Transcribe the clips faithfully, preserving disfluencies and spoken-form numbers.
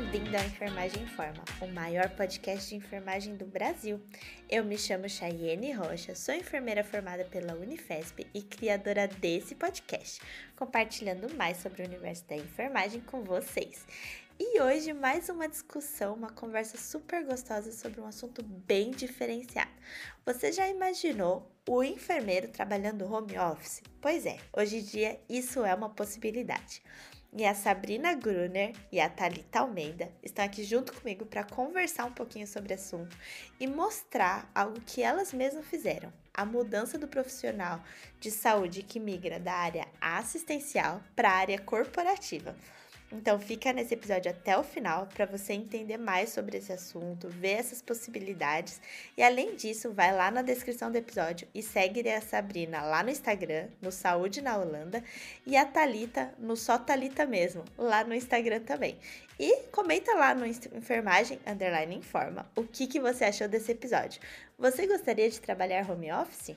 bem-vindo ao Enfermagem Informa, o maior podcast de enfermagem do Brasil. Eu me chamo Chayene Rocha, sou enfermeira formada pela Unifesp e criadora desse podcast, compartilhando mais sobre o universo da enfermagem com vocês. E hoje mais uma discussão, uma conversa super gostosa sobre um assunto bem diferenciado. Você já imaginou o enfermeiro trabalhando home office? Pois é, hoje em dia isso é uma possibilidade. E a Sabrina Gruner e a Thalita Almeida estão aqui junto comigo para conversar um pouquinho sobre o assunto e mostrar algo que elas mesmas fizeram, a mudança do profissional de saúde que migra da área assistencial para a área corporativa. Então fica nesse episódio até o final para você entender mais sobre esse assunto, ver essas possibilidades e além disso, vai lá na descrição do episódio e segue a Sabrina lá no Instagram, no Saúde na Holanda, e a Thalita no Só Thalita mesmo, lá no Instagram também. E comenta lá no Enfermagem Underline Informa o que, que você achou desse episódio. Você gostaria de trabalhar home office?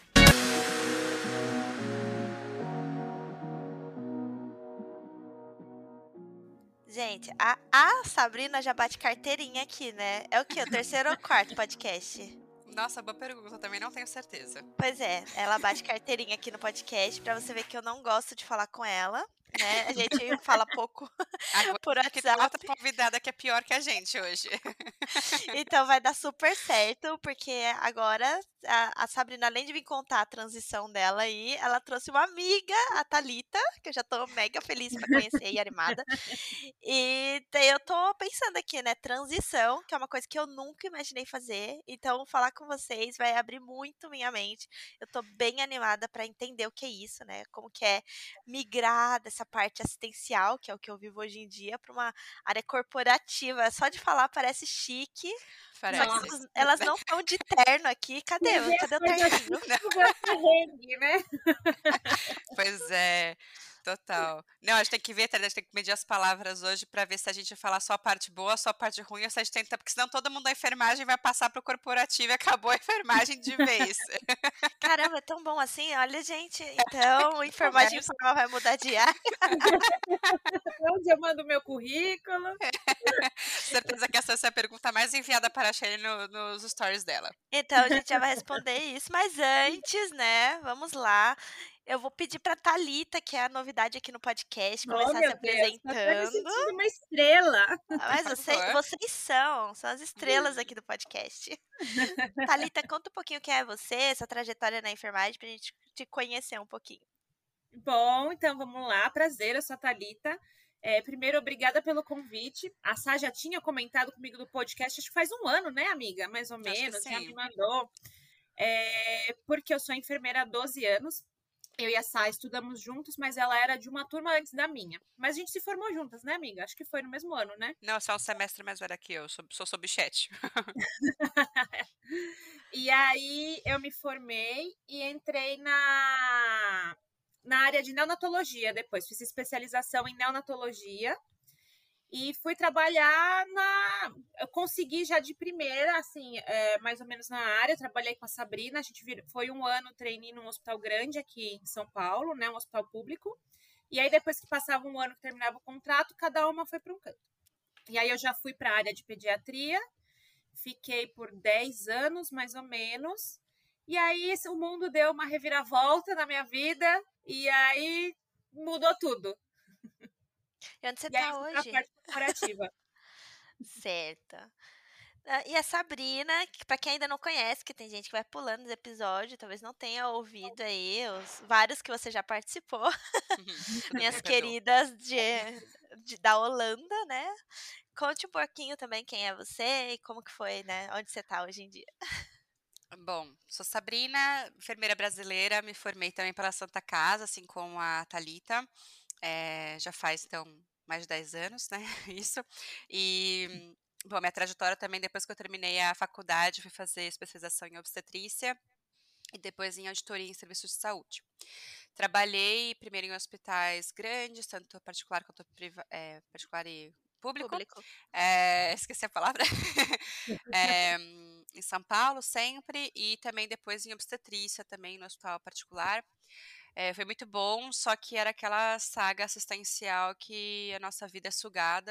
Gente, a, a Sabrina já bate carteirinha aqui, né? É o quê? O terceiro ou quarto podcast? Nossa, boa pergunta, também não tenho certeza. Pois é, ela bate carteirinha aqui no podcast pra você ver que eu não gosto de falar com ela, né? A gente fala pouco Agora por que tem outra WhatsApp. convidada que é pior que a gente hoje. Então vai dar super certo, porque agora a, a Sabrina, além de vir contar a transição dela aí, ela trouxe uma amiga, a Thalita, que eu já tô mega feliz pra conhecer e animada. E daí eu tô pensando aqui, né, transição, que é uma coisa que eu nunca imaginei fazer. Então falar com vocês vai abrir muito minha mente. Eu tô bem animada pra entender o que é isso, né? Como que é migrar dessa parte assistencial, que é o que eu vivo hoje em dia, pra uma área corporativa. Só de falar parece chique. Só que Parece. elas, elas não estão de terno aqui. Cadê? Cadê o terninho? né? Pois é, total. Não, a gente tem que ver, a gente tem que medir as palavras hoje pra ver se a gente falar só a parte boa, só a parte ruim, ou se a gente tenta, porque senão todo mundo da enfermagem vai passar pro corporativo e acabou a enfermagem de vez. Caramba, é tão bom assim? Olha, gente, então o Enfermagem Informal vai mudar de área. Onde eu mando meu currículo? Certeza que essa é a pergunta mais enviada para a Shelly no, nos stories dela. Então a gente já vai responder isso, mas antes, né, vamos lá. Eu vou pedir pra Thalita, que é a novidade aqui no podcast, começar Oh, se meu Deus, tô até me apresentando. sentindo uma estrela. Mas Por você, favor. vocês são, são as estrelas aqui do podcast. Thalita, conta um pouquinho quem é você, essa trajetória na enfermagem, pra gente te conhecer um pouquinho. Bom, então vamos lá. Prazer, eu sou a Thalita. É, primeiro, obrigada pelo convite. A Sá já tinha comentado comigo do podcast, acho que faz um ano, né, amiga? Mais ou Acho que menos, já sim. me mandou. É, porque eu sou enfermeira há doze anos. Eu e a Sá estudamos juntos, mas ela era de uma turma antes da minha. Mas a gente se formou juntas, né, amiga? Acho que foi no mesmo ano, né? Não, só um semestre mais velha que eu, sou, sou subchat. E aí eu me formei e entrei na, na área de neonatologia depois. Fiz especialização em neonatologia e fui trabalhar na... Eu consegui já de primeira, assim, é, mais ou menos na área. Trabalhei com a Sabrina, a gente vir... foi um ano trainee num hospital grande aqui em São Paulo, né, um hospital público. E aí depois que passava um ano que terminava o contrato, cada uma foi para um canto. E aí eu já fui para a área de pediatria. Fiquei por dez anos, mais ou menos. E aí o mundo deu uma reviravolta na minha vida. E aí mudou tudo. E onde você e tá aí eu fui hoje? pra parte corporativa. Certo. Ah, E a Sabrina, que pra quem ainda não conhece, que tem gente que vai pulando os episódios, talvez não tenha ouvido aí os vários que você já participou, minhas Perdão. queridas de, de- da Holanda, né? Conte um pouquinho também quem é você e como que foi, né? Onde você tá hoje em dia. Bom, sou Sabrina, enfermeira brasileira, me formei também pela Santa Casa, assim como a Thalita. É, já faz, então, mais de dez anos, né? Isso. E, bom, minha trajetória também, depois que eu terminei a faculdade, fui fazer especialização em obstetrícia e depois em auditoria em serviços de saúde. Trabalhei primeiro em hospitais grandes, tanto particular quanto priva- é, particular e público. Público. É, esqueci a palavra. É, em São Paulo, sempre, e também depois em obstetrícia, também no hospital particular. É, foi muito bom, só que era aquela saga assistencial que a nossa vida é sugada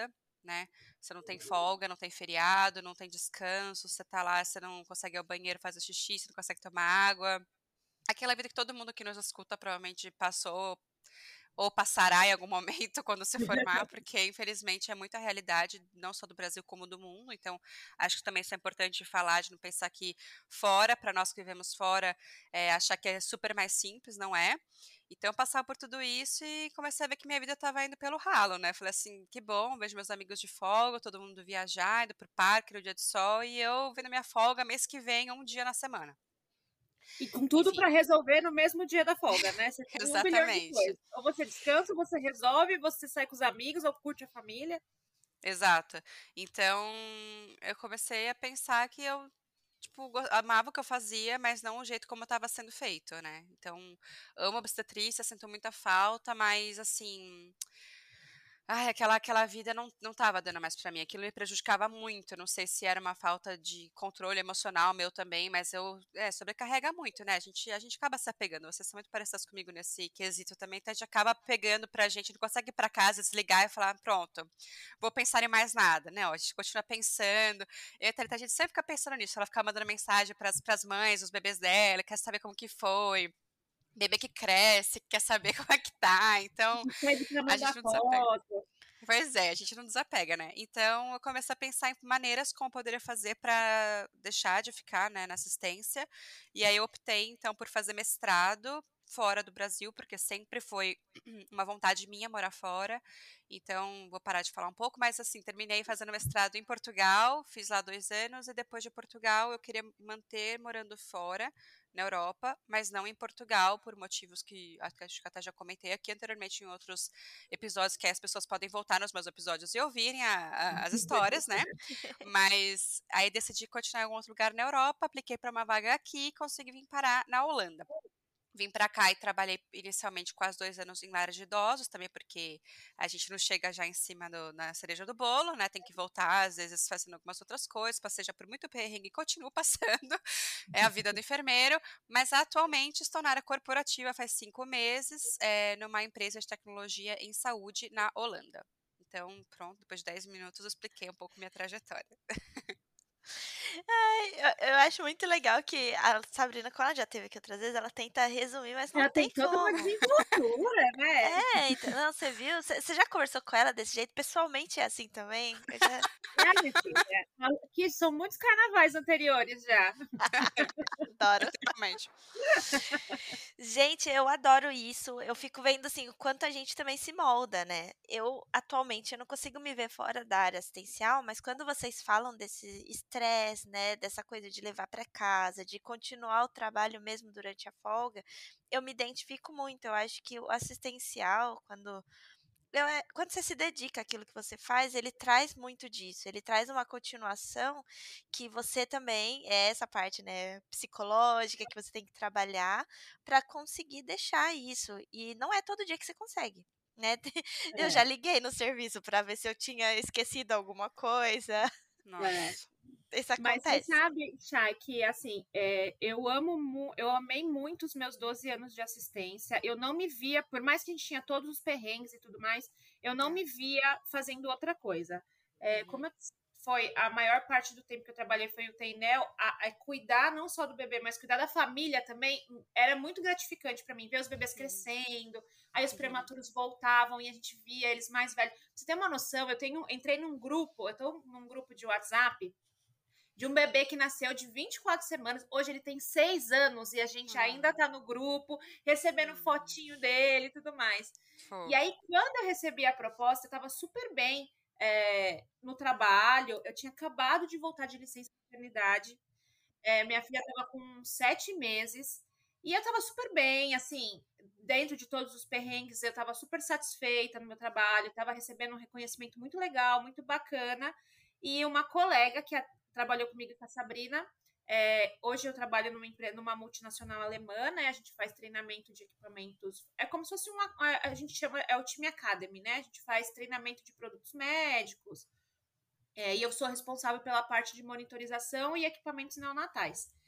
né? Você não tem folga, não tem feriado, não tem descanso, você tá lá, você não consegue ir ao banheiro fazer xixi, você não consegue tomar água. Aquela vida que todo mundo que nos escuta provavelmente passou ou passará em algum momento quando se formar, porque infelizmente é muita realidade, não só do Brasil como do mundo. Então, acho que também isso é importante falar, de não pensar que fora, para nós que vivemos fora, é, achar que é super mais simples, não é? Então, eu passava por tudo isso e comecei a ver que minha vida estava indo pelo ralo, né? Falei assim, que bom, vejo meus amigos de folga, todo mundo viajar, indo pro parque no dia de sol, e eu vendo minha folga mês que vem, um dia na semana. E com tudo Enfim. para resolver no mesmo dia da folga, né? Você tem um bilhão de Exatamente. coisas. Ou você descansa, ou você resolve, você sai com os amigos, ou curte a família. Exato. Então, eu comecei a pensar que eu, tipo, go- amava o que eu fazia, mas não o jeito como estava sendo feito, né? Então, amo obstetrícia, sinto muita falta, mas assim, ai, aquela, aquela vida não, não tava dando mais pra mim. Aquilo me prejudicava muito. Não sei se era uma falta de controle emocional meu também, mas eu, é, sobrecarrega muito, né? A gente, a gente acaba se apegando. Vocês são muito parecidas comigo nesse quesito também, então a gente acaba pegando pra gente, não consegue ir pra casa, desligar e falar, pronto, vou pensar em mais nada, né? Ó, a gente continua pensando. Eu, e a Thalita, a gente sempre fica pensando nisso. Ela fica mandando mensagem pras, pras mães, os bebês dela, quer saber como que foi. Bebê que cresce, quer saber como é que tá. Então, Pede para a mandar gente não desapega. foto. Pois é, a gente não desapega, né? Então, eu comecei a pensar em maneiras como eu poderia fazer para deixar de ficar, né, na assistência. E aí eu optei, então, por fazer mestrado fora do Brasil, porque sempre foi uma vontade minha morar fora. Então, vou parar de falar um pouco, mas assim, terminei fazendo mestrado em Portugal, fiz lá dois anos, e depois de Portugal eu queria manter morando fora, na Europa, mas não em Portugal, por motivos que acho que até já comentei aqui anteriormente em outros episódios, que as pessoas podem voltar nos meus episódios e ouvirem a, a, as histórias, né? Mas aí decidi continuar em algum outro lugar na Europa, apliquei para uma vaga aqui e consegui vir parar na Holanda. Vim para cá e trabalhei inicialmente quase dois anos em lar de idosos, também porque a gente não chega já em cima do, na cereja do bolo, né? Tem que voltar, às vezes, fazendo algumas outras coisas. Passei já por muito perrengue e continuo passando. É a vida do enfermeiro. Mas atualmente estou na área corporativa faz cinco meses, é, numa empresa de tecnologia em saúde na Holanda. Então, pronto, depois de dez minutos eu expliquei um pouco minha trajetória. Ai, eu, eu acho muito legal que a Sabrina, quando ela já teve aqui outras vezes, ela tenta resumir, mas não Ela tem tem toda uma como. desenvoltura, né? É, então, não, você viu? Você você já conversou com ela desse jeito? Pessoalmente é assim também? Eu já Ah, minha filha, aqui são muitos carnavais anteriores já. adoro. Realmente. Gente, eu adoro isso. Eu fico vendo assim o quanto a gente também se molda, né? Eu atualmente eu não consigo me ver fora da área assistencial, mas quando vocês falam desse estresse, né, dessa coisa de levar para casa, de continuar o trabalho mesmo durante a folga, eu me identifico muito. Eu acho que o assistencial, quando eu, é, quando você se dedica àquilo que você faz, ele traz muito disso. Ele traz uma continuação que você também, é essa parte, né, psicológica que você tem que trabalhar para conseguir deixar isso. E não é todo dia que você consegue, né? Eu já É, liguei no serviço para ver se eu tinha esquecido alguma coisa. é. Nossa. Isso Mas você acontece. sabe, Chay, que assim, é, eu amo, mu- eu amei muito os meus doze anos de assistência. Eu não me via, por mais que a gente tinha todos os perrengues e tudo mais, eu não É. me via fazendo outra coisa. É, Uhum. como eu- foi a maior parte do tempo que eu trabalhei foi o Teinel, a, a cuidar não só do bebê, mas cuidar da família também, era muito gratificante para mim, ver os bebês Uhum. crescendo, aí os Uhum. prematuros voltavam e a gente via eles mais velhos. Pra você ter uma noção, eu tenho, entrei num grupo, eu tô num grupo de WhatsApp de um bebê que nasceu de vinte e quatro semanas. Hoje ele tem seis anos e a gente Hum. ainda tá no grupo, recebendo Hum. fotinho dele e tudo mais. E Fofo. aí, quando eu recebi a proposta, eu tava super bem é, no trabalho. Eu tinha acabado de voltar de licença de maternidade. É, minha filha tava com sete meses. E eu tava super bem, assim, dentro de todos os perrengues, eu tava super satisfeita no meu trabalho, tava recebendo um reconhecimento muito legal, muito bacana. E uma colega que a, trabalhou comigo com a Sabrina, é, hoje eu trabalho numa, empresa, numa multinacional alemã, né? A gente faz treinamento de equipamentos. É como se fosse uma. A, a gente chama, é o time Academy, né? A gente faz treinamento de produtos médicos. É, e eu sou responsável pela parte de monitorização e equipamentos neonatais.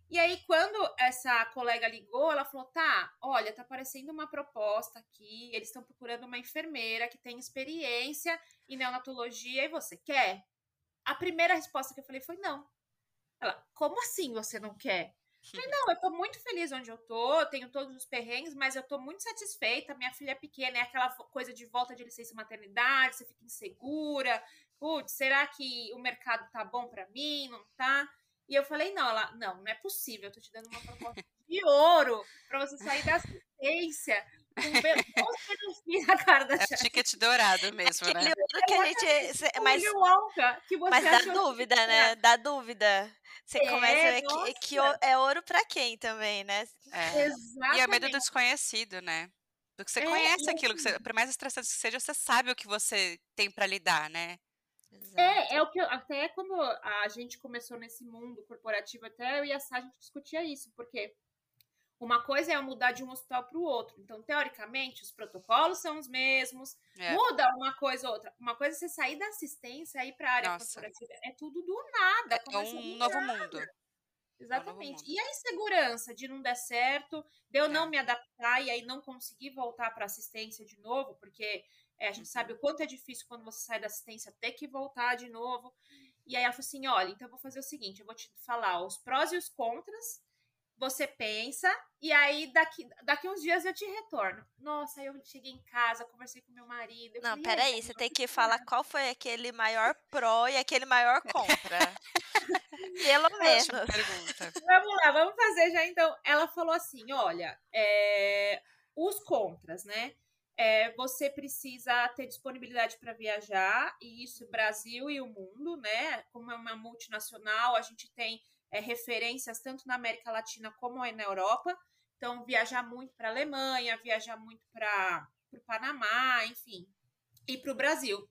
E aí, quando essa colega ligou, ela falou, tá, olha, tá aparecendo uma proposta aqui, eles estão procurando uma enfermeira que tem experiência em neonatologia e você quer? A primeira resposta que eu falei foi não. Ela, como assim você não quer? Eu falei, não, eu tô muito feliz onde eu tô, tenho todos os perrengues, mas eu tô muito satisfeita, minha filha é pequena, é aquela coisa de volta de licença maternidade, você fica insegura, putz, será que o mercado tá bom pra mim, não tá? E eu falei, não, ela, não, não é possível, eu tô te dando uma proposta de ouro pra você sair da assistência com bons benefícios na cara da É o ticket dourado mesmo, Aquele né? ouro que a gente... Mas, que você mas dá achou dúvida, que né? Dá dúvida. Você É, começa a ver que, que nossa. é ouro pra quem também, né? É. Exatamente. E é medo do desconhecido, né? Do que você É, conhece e aquilo, que você, por mais estressante que seja, você sabe o que você tem pra lidar, né? É, é o que eu, até quando a gente começou nesse mundo corporativo, até eu e a Sá, a gente discutia isso, porque uma coisa é mudar de um hospital para o outro. Então, teoricamente, os protocolos são os mesmos, É. muda uma coisa ou outra. Uma coisa é você sair da assistência e ir para a área Nossa. corporativa. É tudo do nada. É começa um do novo nada. mundo. Exatamente. É um novo mundo. E a insegurança de não dar certo, de eu É. não me adaptar e aí não conseguir voltar para assistência de novo, porque é, a gente Uhum. sabe o quanto é difícil quando você sai da assistência ter que voltar de novo. E aí ela falou assim: olha, então eu vou fazer o seguinte: eu vou te falar os prós e os contras, você pensa, e aí daqui, daqui uns dias eu te retorno. Nossa, aí eu cheguei em casa, conversei com meu marido. Eu Não, falei, peraí, você tem que falar qual foi aquele maior pró e aquele maior contra. Pelo menos. Pergunta. Vamos lá, vamos fazer já então. Ela falou assim: olha, é, os contras, né? É, você precisa ter disponibilidade para viajar, e isso Brasil e o mundo, né? Como é uma multinacional, a gente tem é, referências tanto na América Latina como na Europa. Então, viajar muito para a Alemanha, viajar muito para o Panamá, enfim, e para o Brasil.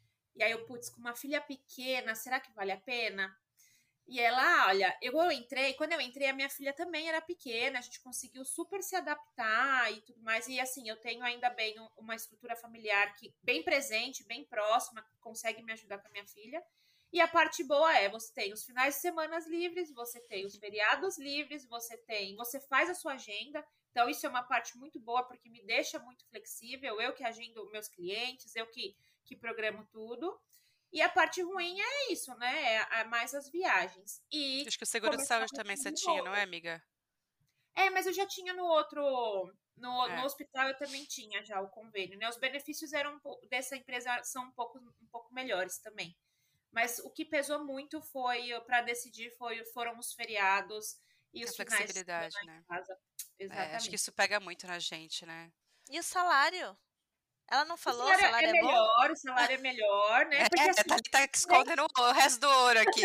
E aí eu, putz, com uma filha pequena, será que vale a pena? E ela, olha, eu entrei, quando eu entrei, a minha filha também era pequena, a gente conseguiu super se adaptar e tudo mais. E assim, eu tenho ainda bem uma estrutura familiar que bem presente, bem próxima, que consegue me ajudar com a minha filha. E a parte boa é, você tem os finais de semana livres, você tem os feriados livres, você tem, você faz a sua agenda. Então, isso é uma parte muito boa, porque me deixa muito flexível, eu que agendo meus clientes, eu que, que programo tudo. E a parte ruim é isso, né? É, é mais as viagens. E acho que o seguro de saúde também você tinha, não é, amiga? É, mas eu já tinha no outro... No, é. no hospital eu também tinha já o convênio, né? Os benefícios eram dessa empresa são um pouco, um pouco melhores também. Mas o que pesou muito foi, para decidir, foi, foram os feriados e os a finais de flexibilidade, semana né? em casa. Exatamente. É, acho que isso pega muito na gente, né? E o salário? Ela não falou? O salário, o salário é, é melhor, bom? o salário é melhor, né? Porque é, assim, tá, tá escondendo o resto do ouro aqui.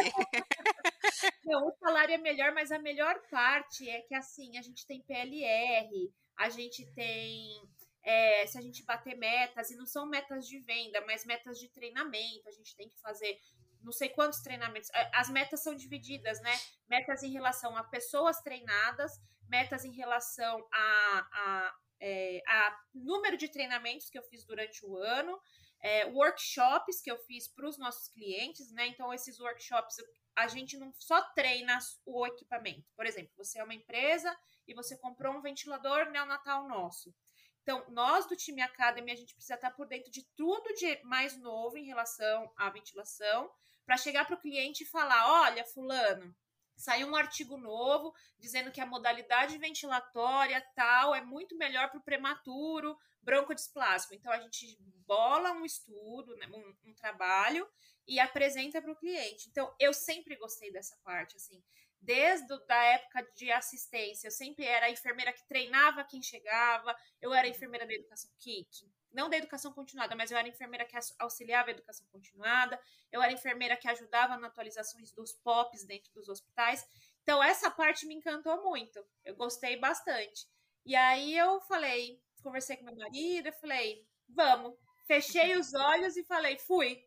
Não, o salário é melhor, mas a melhor parte é que assim, a gente tem P L R, a gente tem... É, se a gente bater metas, e não são metas de venda, mas metas de treinamento, a gente tem que fazer não sei quantos treinamentos. As metas são divididas, né? Metas em relação a pessoas treinadas, metas em relação a, a, é, a número de treinamentos que eu fiz durante o ano, é, workshops que eu fiz para os nossos clientes, né? Então, esses workshops, a gente não só treina o equipamento. Por exemplo, você é uma empresa e você comprou um ventilador neonatal nosso. Então, nós do time Academy, a gente precisa estar por dentro de tudo de mais novo em relação à ventilação, para chegar para o cliente e falar, olha, fulano, saiu um artigo novo dizendo que a modalidade ventilatória tal é muito melhor para o prematuro broncodisplásico. Então, a gente bola um estudo, né, um, um trabalho e apresenta para o cliente. Então, eu sempre gostei dessa parte, assim, desde a época de assistência, eu sempre era a enfermeira que treinava quem chegava, eu era a enfermeira da educação, que, que, não da educação continuada, mas eu era a enfermeira que auxiliava a educação continuada, eu era a enfermeira que ajudava na atualizações dos P O Ps dentro dos hospitais. Então, essa parte me encantou muito, eu gostei bastante. E aí eu falei, conversei com meu marido, eu falei, vamos, fechei os olhos e falei, fui.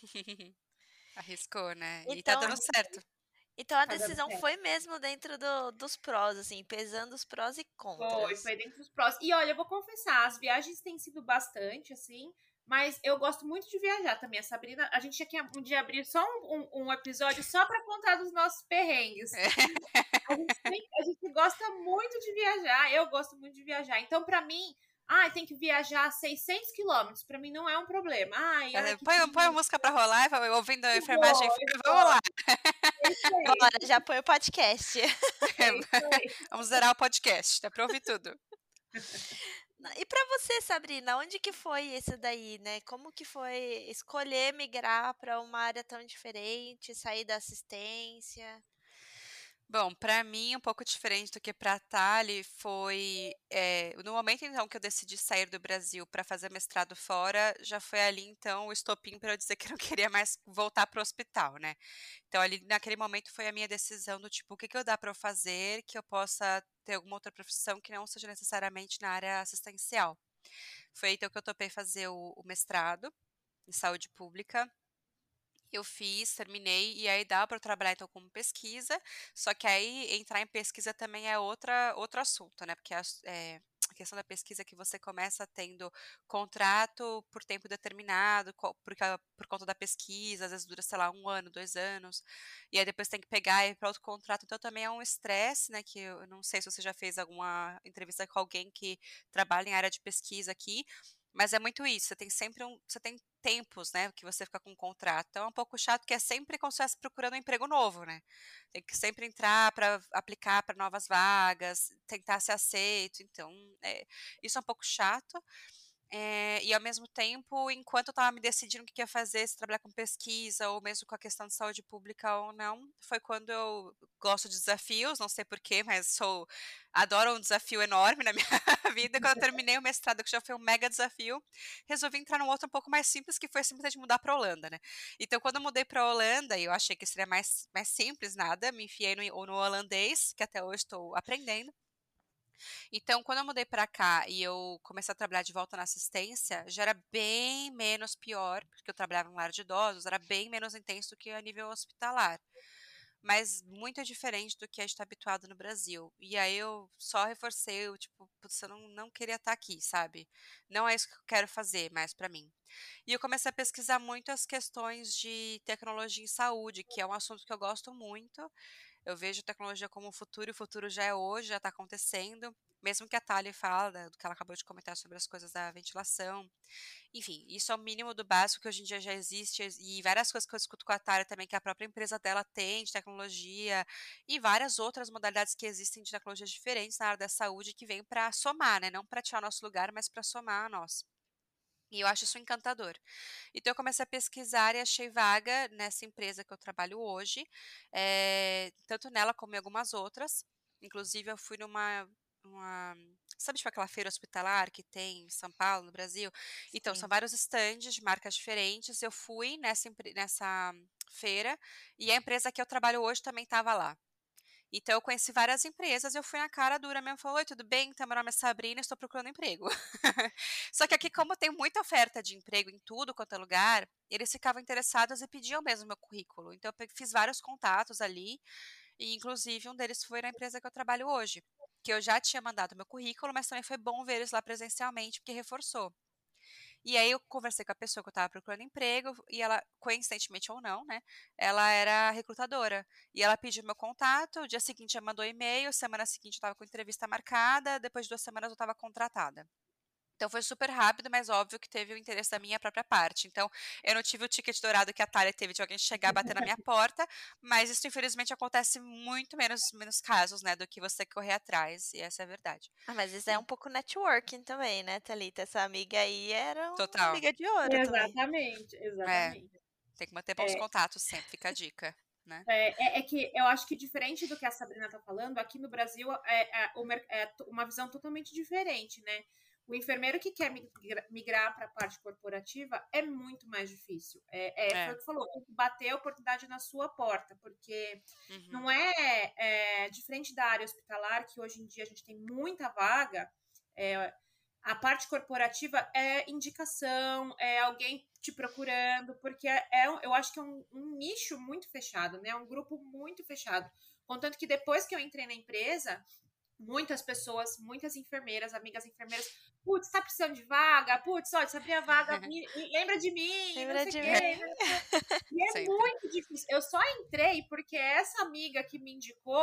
Arriscou, né? Então, e tá dando certo. Então a decisão foi mesmo dentro do, dos prós, assim, pesando os prós e contras. Foi, foi dentro dos prós. E olha, eu vou confessar, as viagens têm sido bastante, assim, mas eu gosto muito de viajar também. A Sabrina, a gente tinha que um dia abrir só um, um, um episódio só para contar dos nossos perrengues. É. A gente sempre gosta muito de viajar, eu gosto muito de viajar. Então, pra mim, ah, tem que viajar seiscentos quilômetros, pra mim não é um problema. Ai, olha que Põe, põe a música pra rolar, vai ouvindo a enfermagem, bom, vamos lá. é isso aí. Bora, já põe o podcast. É isso aí. Vamos zerar o podcast, dá pra ouvir tudo. E pra você, Sabrina, onde que foi esse daí, né? Como que foi escolher migrar pra uma área tão diferente, sair da assistência? Bom, pra mim, um pouco diferente do que pra Thali, foi é, no momento então que eu decidi sair do Brasil para fazer mestrado fora, já foi ali então o estopim para eu dizer que eu não queria mais voltar para o hospital, né? Então ali naquele momento foi a minha decisão do tipo, o que que eu dá para eu fazer que eu possa ter alguma outra profissão que não seja necessariamente na área assistencial. Foi então que eu topei fazer o, o mestrado em saúde pública. Eu fiz, terminei, e aí dá para eu trabalhar então como pesquisa, só que aí entrar em pesquisa também é outra, outro assunto, né? Porque a, é, a questão da pesquisa é que você começa tendo contrato por tempo determinado, co- por, ca- por conta da pesquisa, às vezes dura, sei lá, um ano, dois anos, e aí depois tem que pegar e ir para outro contrato, então também é um estresse, né? Que eu não sei se você já fez alguma entrevista com alguém que trabalha em área de pesquisa aqui, mas é muito isso, você tem sempre um, você tem tempos, né, que você fica com um contrato. Então é um pouco chato que é sempre como se estivesse procurando um emprego novo, né? Tem que sempre entrar para aplicar para novas vagas, tentar ser aceito. Então, é, isso é um pouco chato. É, e ao mesmo tempo, enquanto eu estava me decidindo o que que ia fazer, se trabalhar com pesquisa ou mesmo com a questão de saúde pública ou não, foi quando eu gosto de desafios, não sei porquê, mas sou adoro um desafio enorme na minha vida. E quando eu terminei o mestrado, que já foi um mega desafio, resolvi entrar num outro um pouco mais simples, que foi simplesmente mudar para Holanda, né? Então, quando eu mudei para Holanda, eu achei que seria mais, mais simples, nada, me enfiei no, no holandês, que até hoje estou aprendendo. Então, quando eu mudei para cá e eu comecei a trabalhar de volta na assistência, já era bem menos pior, porque eu trabalhava em lar de idosos, era bem menos intenso do que a nível hospitalar. Mas muito diferente do que a gente está habituado no Brasil. E aí eu só reforcei, eu, tipo, putz, eu não, não queria estar aqui, sabe? Não é isso que eu quero fazer mais para mim. E eu comecei a pesquisar muito as questões de tecnologia em saúde, que é um assunto que eu gosto muito. Eu vejo tecnologia como o futuro, e o futuro já é hoje, já está acontecendo. Mesmo que a Thalia fala da- do que ela acabou de comentar sobre as coisas da ventilação. Enfim, isso é o mínimo do básico que hoje em dia já existe. E várias coisas que eu escuto com a Thalia também, que a própria empresa dela tem de tecnologia. E várias outras modalidades que existem de tecnologias diferentes na área da saúde que vêm para somar, né? Não para tirar nosso lugar, mas para somar a nós. E eu acho isso encantador. Então, eu comecei a pesquisar e achei vaga nessa empresa que eu trabalho hoje, eh, tanto nela como em algumas outras. Inclusive, eu fui numa. Uma, sabe, tipo aquela feira hospitalar que tem em São Paulo, no Brasil? Então, são Sim. vários estandes de marcas diferentes. Eu fui nessa, empre- nessa feira e a empresa que eu trabalho hoje também estava lá. Então, eu conheci várias empresas, eu fui na cara dura mesmo, falei, oi, tudo bem? Então, meu nome é Sabrina, estou procurando emprego. Só que aqui, como tem muita oferta de emprego em tudo quanto é lugar, eles ficavam interessados e pediam mesmo meu currículo. Então, eu pe- fiz vários contatos ali, e inclusive um deles foi na empresa que eu trabalho hoje, que eu já tinha mandado meu currículo, mas também foi bom ver eles lá presencialmente, porque reforçou. E aí eu conversei com a pessoa que eu estava procurando emprego e ela, coincidentemente ou não, né, ela era recrutadora. E ela pediu meu contato, o dia seguinte ela mandou e-mail, semana seguinte eu estava com entrevista marcada, depois de duas semanas eu estava contratada. Então foi super rápido, mas óbvio que teve o interesse da minha própria parte. Então eu não tive o ticket dourado que a Thalia teve de alguém chegar, bater na minha porta, mas isso infelizmente acontece muito menos, menos casos, né, do que você correr atrás, e essa é a verdade. Ah, mas isso é E- um pouco networking também, né, Thalita? Essa amiga aí era uma Total. amiga de ouro também. Exatamente, É, exatamente. tem que manter bons contatos sempre, fica a dica, né? É, é, é que eu acho que diferente do que a Sabrina está falando, aqui no Brasil é, é, o mer- é t- uma visão totalmente diferente, né? O enfermeiro que quer migra- migrar para a parte corporativa é muito mais difícil. É, é, foi É. o que falou, tem que bater a oportunidade na sua porta, porque Uhum. não é, é diferente da área hospitalar, que hoje em dia a gente tem muita vaga. é, a parte corporativa é indicação, é alguém te procurando, porque é, é um- eu acho que é um, um nicho muito fechado, né? Um grupo muito fechado. Contanto que depois que eu entrei na empresa, muitas pessoas, muitas enfermeiras, amigas enfermeiras, putz, tá precisando de vaga? Putz, olha, se abrir a vaga, me, me lembra de mim, não Lembra sei o de quê. mim? E é Sempre. muito difícil. Eu só entrei porque essa amiga que me indicou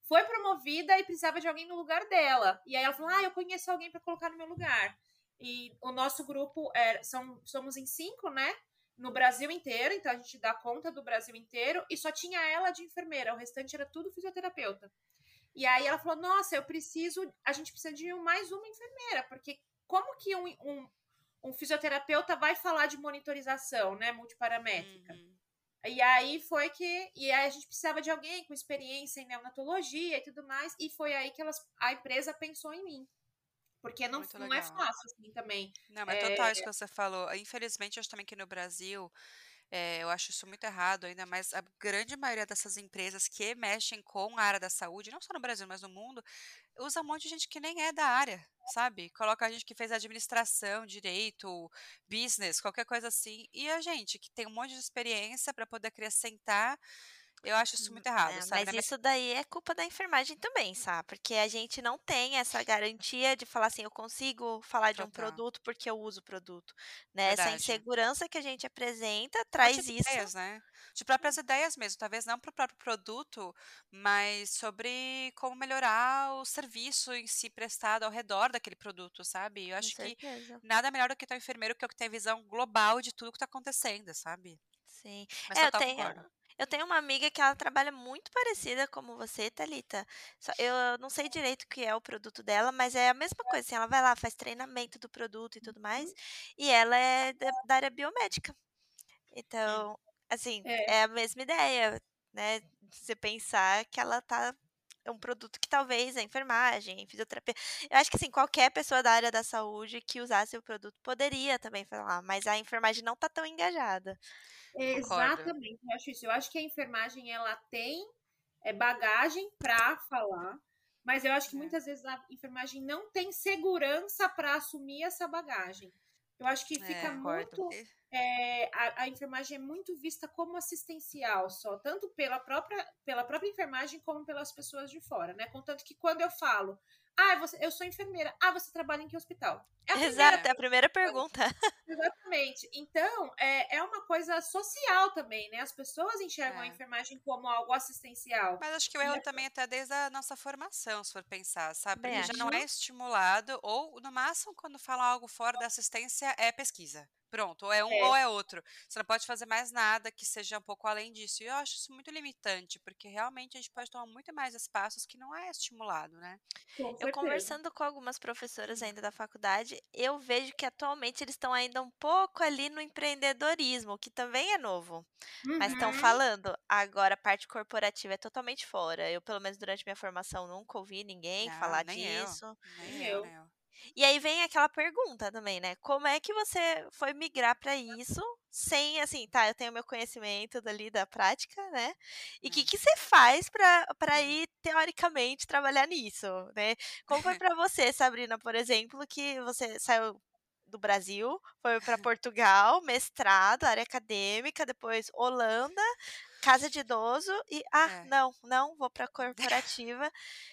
foi promovida e precisava de alguém no lugar dela. E aí ela falou, ah, eu conheço alguém para colocar no meu lugar. E o nosso grupo, é, são, somos em cinco, né? No Brasil inteiro, então a gente dá conta do Brasil inteiro, e só tinha ela de enfermeira, o restante era tudo fisioterapeuta. E aí ela falou, nossa, eu preciso, a gente precisa de mais uma enfermeira, porque como que um, um, um fisioterapeuta vai falar de monitorização, né, multiparamétrica? Uhum. E aí foi que, e aí a gente precisava de alguém com experiência em neonatologia e tudo mais, e foi aí que elas, a empresa pensou em mim. Porque não, não é fácil, assim, também. Não, mas é total isso que você falou. Infelizmente, eu acho também que no Brasil, é, eu acho isso muito errado ainda, mas a grande maioria dessas empresas que mexem com a área da saúde, não só no Brasil, mas no mundo, usa um monte de gente que nem é da área, sabe? Coloca a gente que fez administração, direito, business, qualquer coisa assim, e a gente que tem um monte de experiência para poder acrescentar. Eu acho isso muito errado, É, sabe? mas isso daí é culpa da enfermagem também, sabe? Porque a gente não tem essa garantia de falar assim, eu consigo falar de um Total. produto porque eu uso o produto, né? Essa Verdade. insegurança que a gente apresenta Ou traz de isso. ideias, né? De próprias ideias mesmo, talvez não para o próprio produto, mas sobre como melhorar o serviço em si prestado ao redor daquele produto, sabe? Eu Com acho que certeza. nada melhor do que ter um enfermeiro que é o que tem visão global de tudo que está acontecendo, sabe? Sim. Mas É, eu total tenho, concordo. eu tenho uma amiga que ela trabalha muito parecida como você, Thalita. Só- Eu não sei direito o que é o produto dela, mas é a mesma coisa, assim, ela vai lá, faz treinamento do produto e tudo mais, e ela é da, da área biomédica. Hum. Então, assim, É. é a mesma ideia, né? Você pensar que ela tá. É um produto que talvez a enfermagem, fisioterapia. Eu acho que assim, qualquer pessoa da área da saúde que usasse o produto poderia também falar, mas a enfermagem não tá tão engajada. Concordo. Exatamente, eu acho isso. Eu acho que a enfermagem ela tem é, bagagem para falar, mas eu acho que É. muitas vezes a enfermagem não tem segurança para assumir essa bagagem. Eu acho que fica É, muito. e- é, a, a enfermagem é muito vista como assistencial só, tanto pela própria, pela própria enfermagem como pelas pessoas de fora, né? Contanto que quando eu falo, ah, você, eu sou enfermeira, ah, você trabalha em que hospital? É a primeira Exato, é a primeira pergunta. Exatamente. Então, é, é uma coisa social também, né? As pessoas enxergam a é. enfermagem como algo assistencial. Mas acho que o E erro é- também é até desde a nossa formação, se for pensar, sabe? Também Porque já não acho. é estimulado, ou no máximo, quando fala algo fora da assistência, é pesquisa. Pronto, ou é um é, ou é outro. Você não pode fazer mais nada que seja um pouco além disso. E eu acho isso muito limitante, porque realmente a gente pode tomar muito mais espaços que não é estimulado, né? com Eu certeza. conversando com algumas professoras ainda da faculdade, eu vejo que atualmente eles estão ainda um pouco ali no empreendedorismo, que também é novo. Mas estão Uhum. falando, agora a parte corporativa é totalmente fora. Eu, pelo menos durante minha formação, nunca ouvi ninguém Não, falar nem eu. disso. Nem Nem eu, eu. nem eu. E aí vem aquela pergunta também, né? Como é que você foi migrar para isso sem, assim, tá, eu tenho meu conhecimento dali da prática, né? E o que Hum. que você faz para para ir teoricamente trabalhar nisso, né? Como foi para você, Sabrina, por exemplo, que você saiu do Brasil, foi para Portugal, mestrado, área acadêmica, depois Holanda, casa de idoso e ah, É. não, não, vou para corporativa.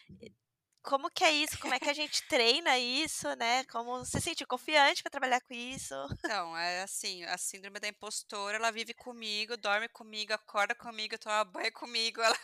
Como que é isso? Como é que a gente treina isso, né? Como você se sentir confiante para trabalhar com isso? Então, é assim, a síndrome da impostora, ela vive comigo, dorme comigo, acorda comigo, toma banho comigo, ela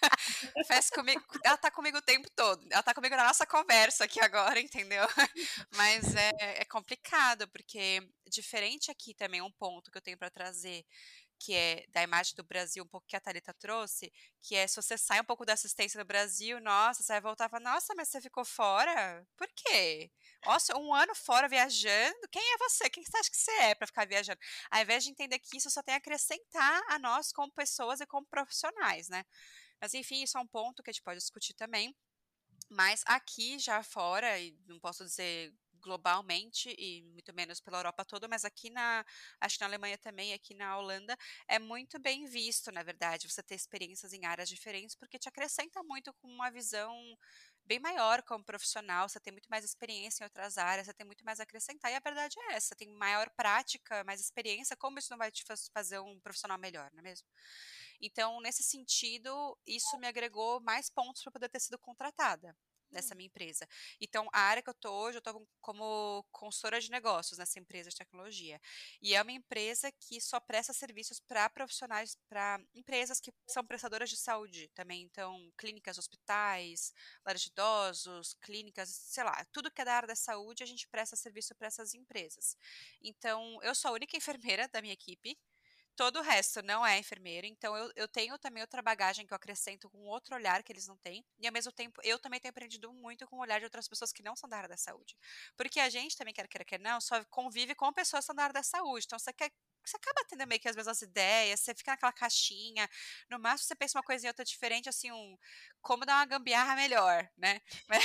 faz comigo, ela tá comigo o tempo todo. Ela tá comigo na nossa conversa aqui agora, entendeu? Mas é, é complicado, porque diferente aqui também, um ponto que eu tenho para trazer, que é da imagem do Brasil, um pouco que a Thalita trouxe, que é se você sai um pouco da assistência do Brasil, nossa, você vai voltar e falar, nossa, mas você ficou fora? Por quê? Nossa, um ano fora viajando? Quem é você? Quem você acha que você é para ficar viajando? Ao invés de entender que isso só tem a acrescentar a nós como pessoas e como profissionais, né? Mas enfim, isso é um ponto que a gente pode discutir também. Mas aqui já fora, e não posso dizer globalmente, e muito menos pela Europa toda, mas aqui na, acho que na Alemanha também, aqui na Holanda, é muito bem visto, na verdade, você ter experiências em áreas diferentes, porque te acrescenta muito com uma visão bem maior como profissional, você tem muito mais experiência em outras áreas, você tem muito mais a acrescentar, e a verdade é essa, você tem maior prática, mais experiência, como isso não vai te faz- fazer um profissional melhor, não é mesmo? Então, nesse sentido, isso me agregou mais pontos para poder ter sido contratada. nessa minha empresa. Então, a área que eu tô hoje, eu tô como consultora de negócios nessa empresa de tecnologia. E é uma empresa que só presta serviços para profissionais, para empresas que são prestadoras de saúde também. Então, clínicas, hospitais, lares de idosos, clínicas, sei lá, tudo que é da área da saúde, a gente presta serviço para essas empresas. Então, eu sou a única enfermeira da minha equipe. Todo o resto não é enfermeiro, então eu, eu tenho também outra bagagem que eu acrescento com outro olhar que eles não têm, e ao mesmo tempo eu também tenho aprendido muito com o olhar de outras pessoas que não são da área da saúde. Porque a gente também, quer queira, quer não, só convive com pessoas que são da área da saúde, então você quer. Você acaba tendo meio que as mesmas ideias, você fica naquela caixinha, no máximo você pensa uma coisinha outra diferente, assim, um como dar uma gambiarra melhor, né?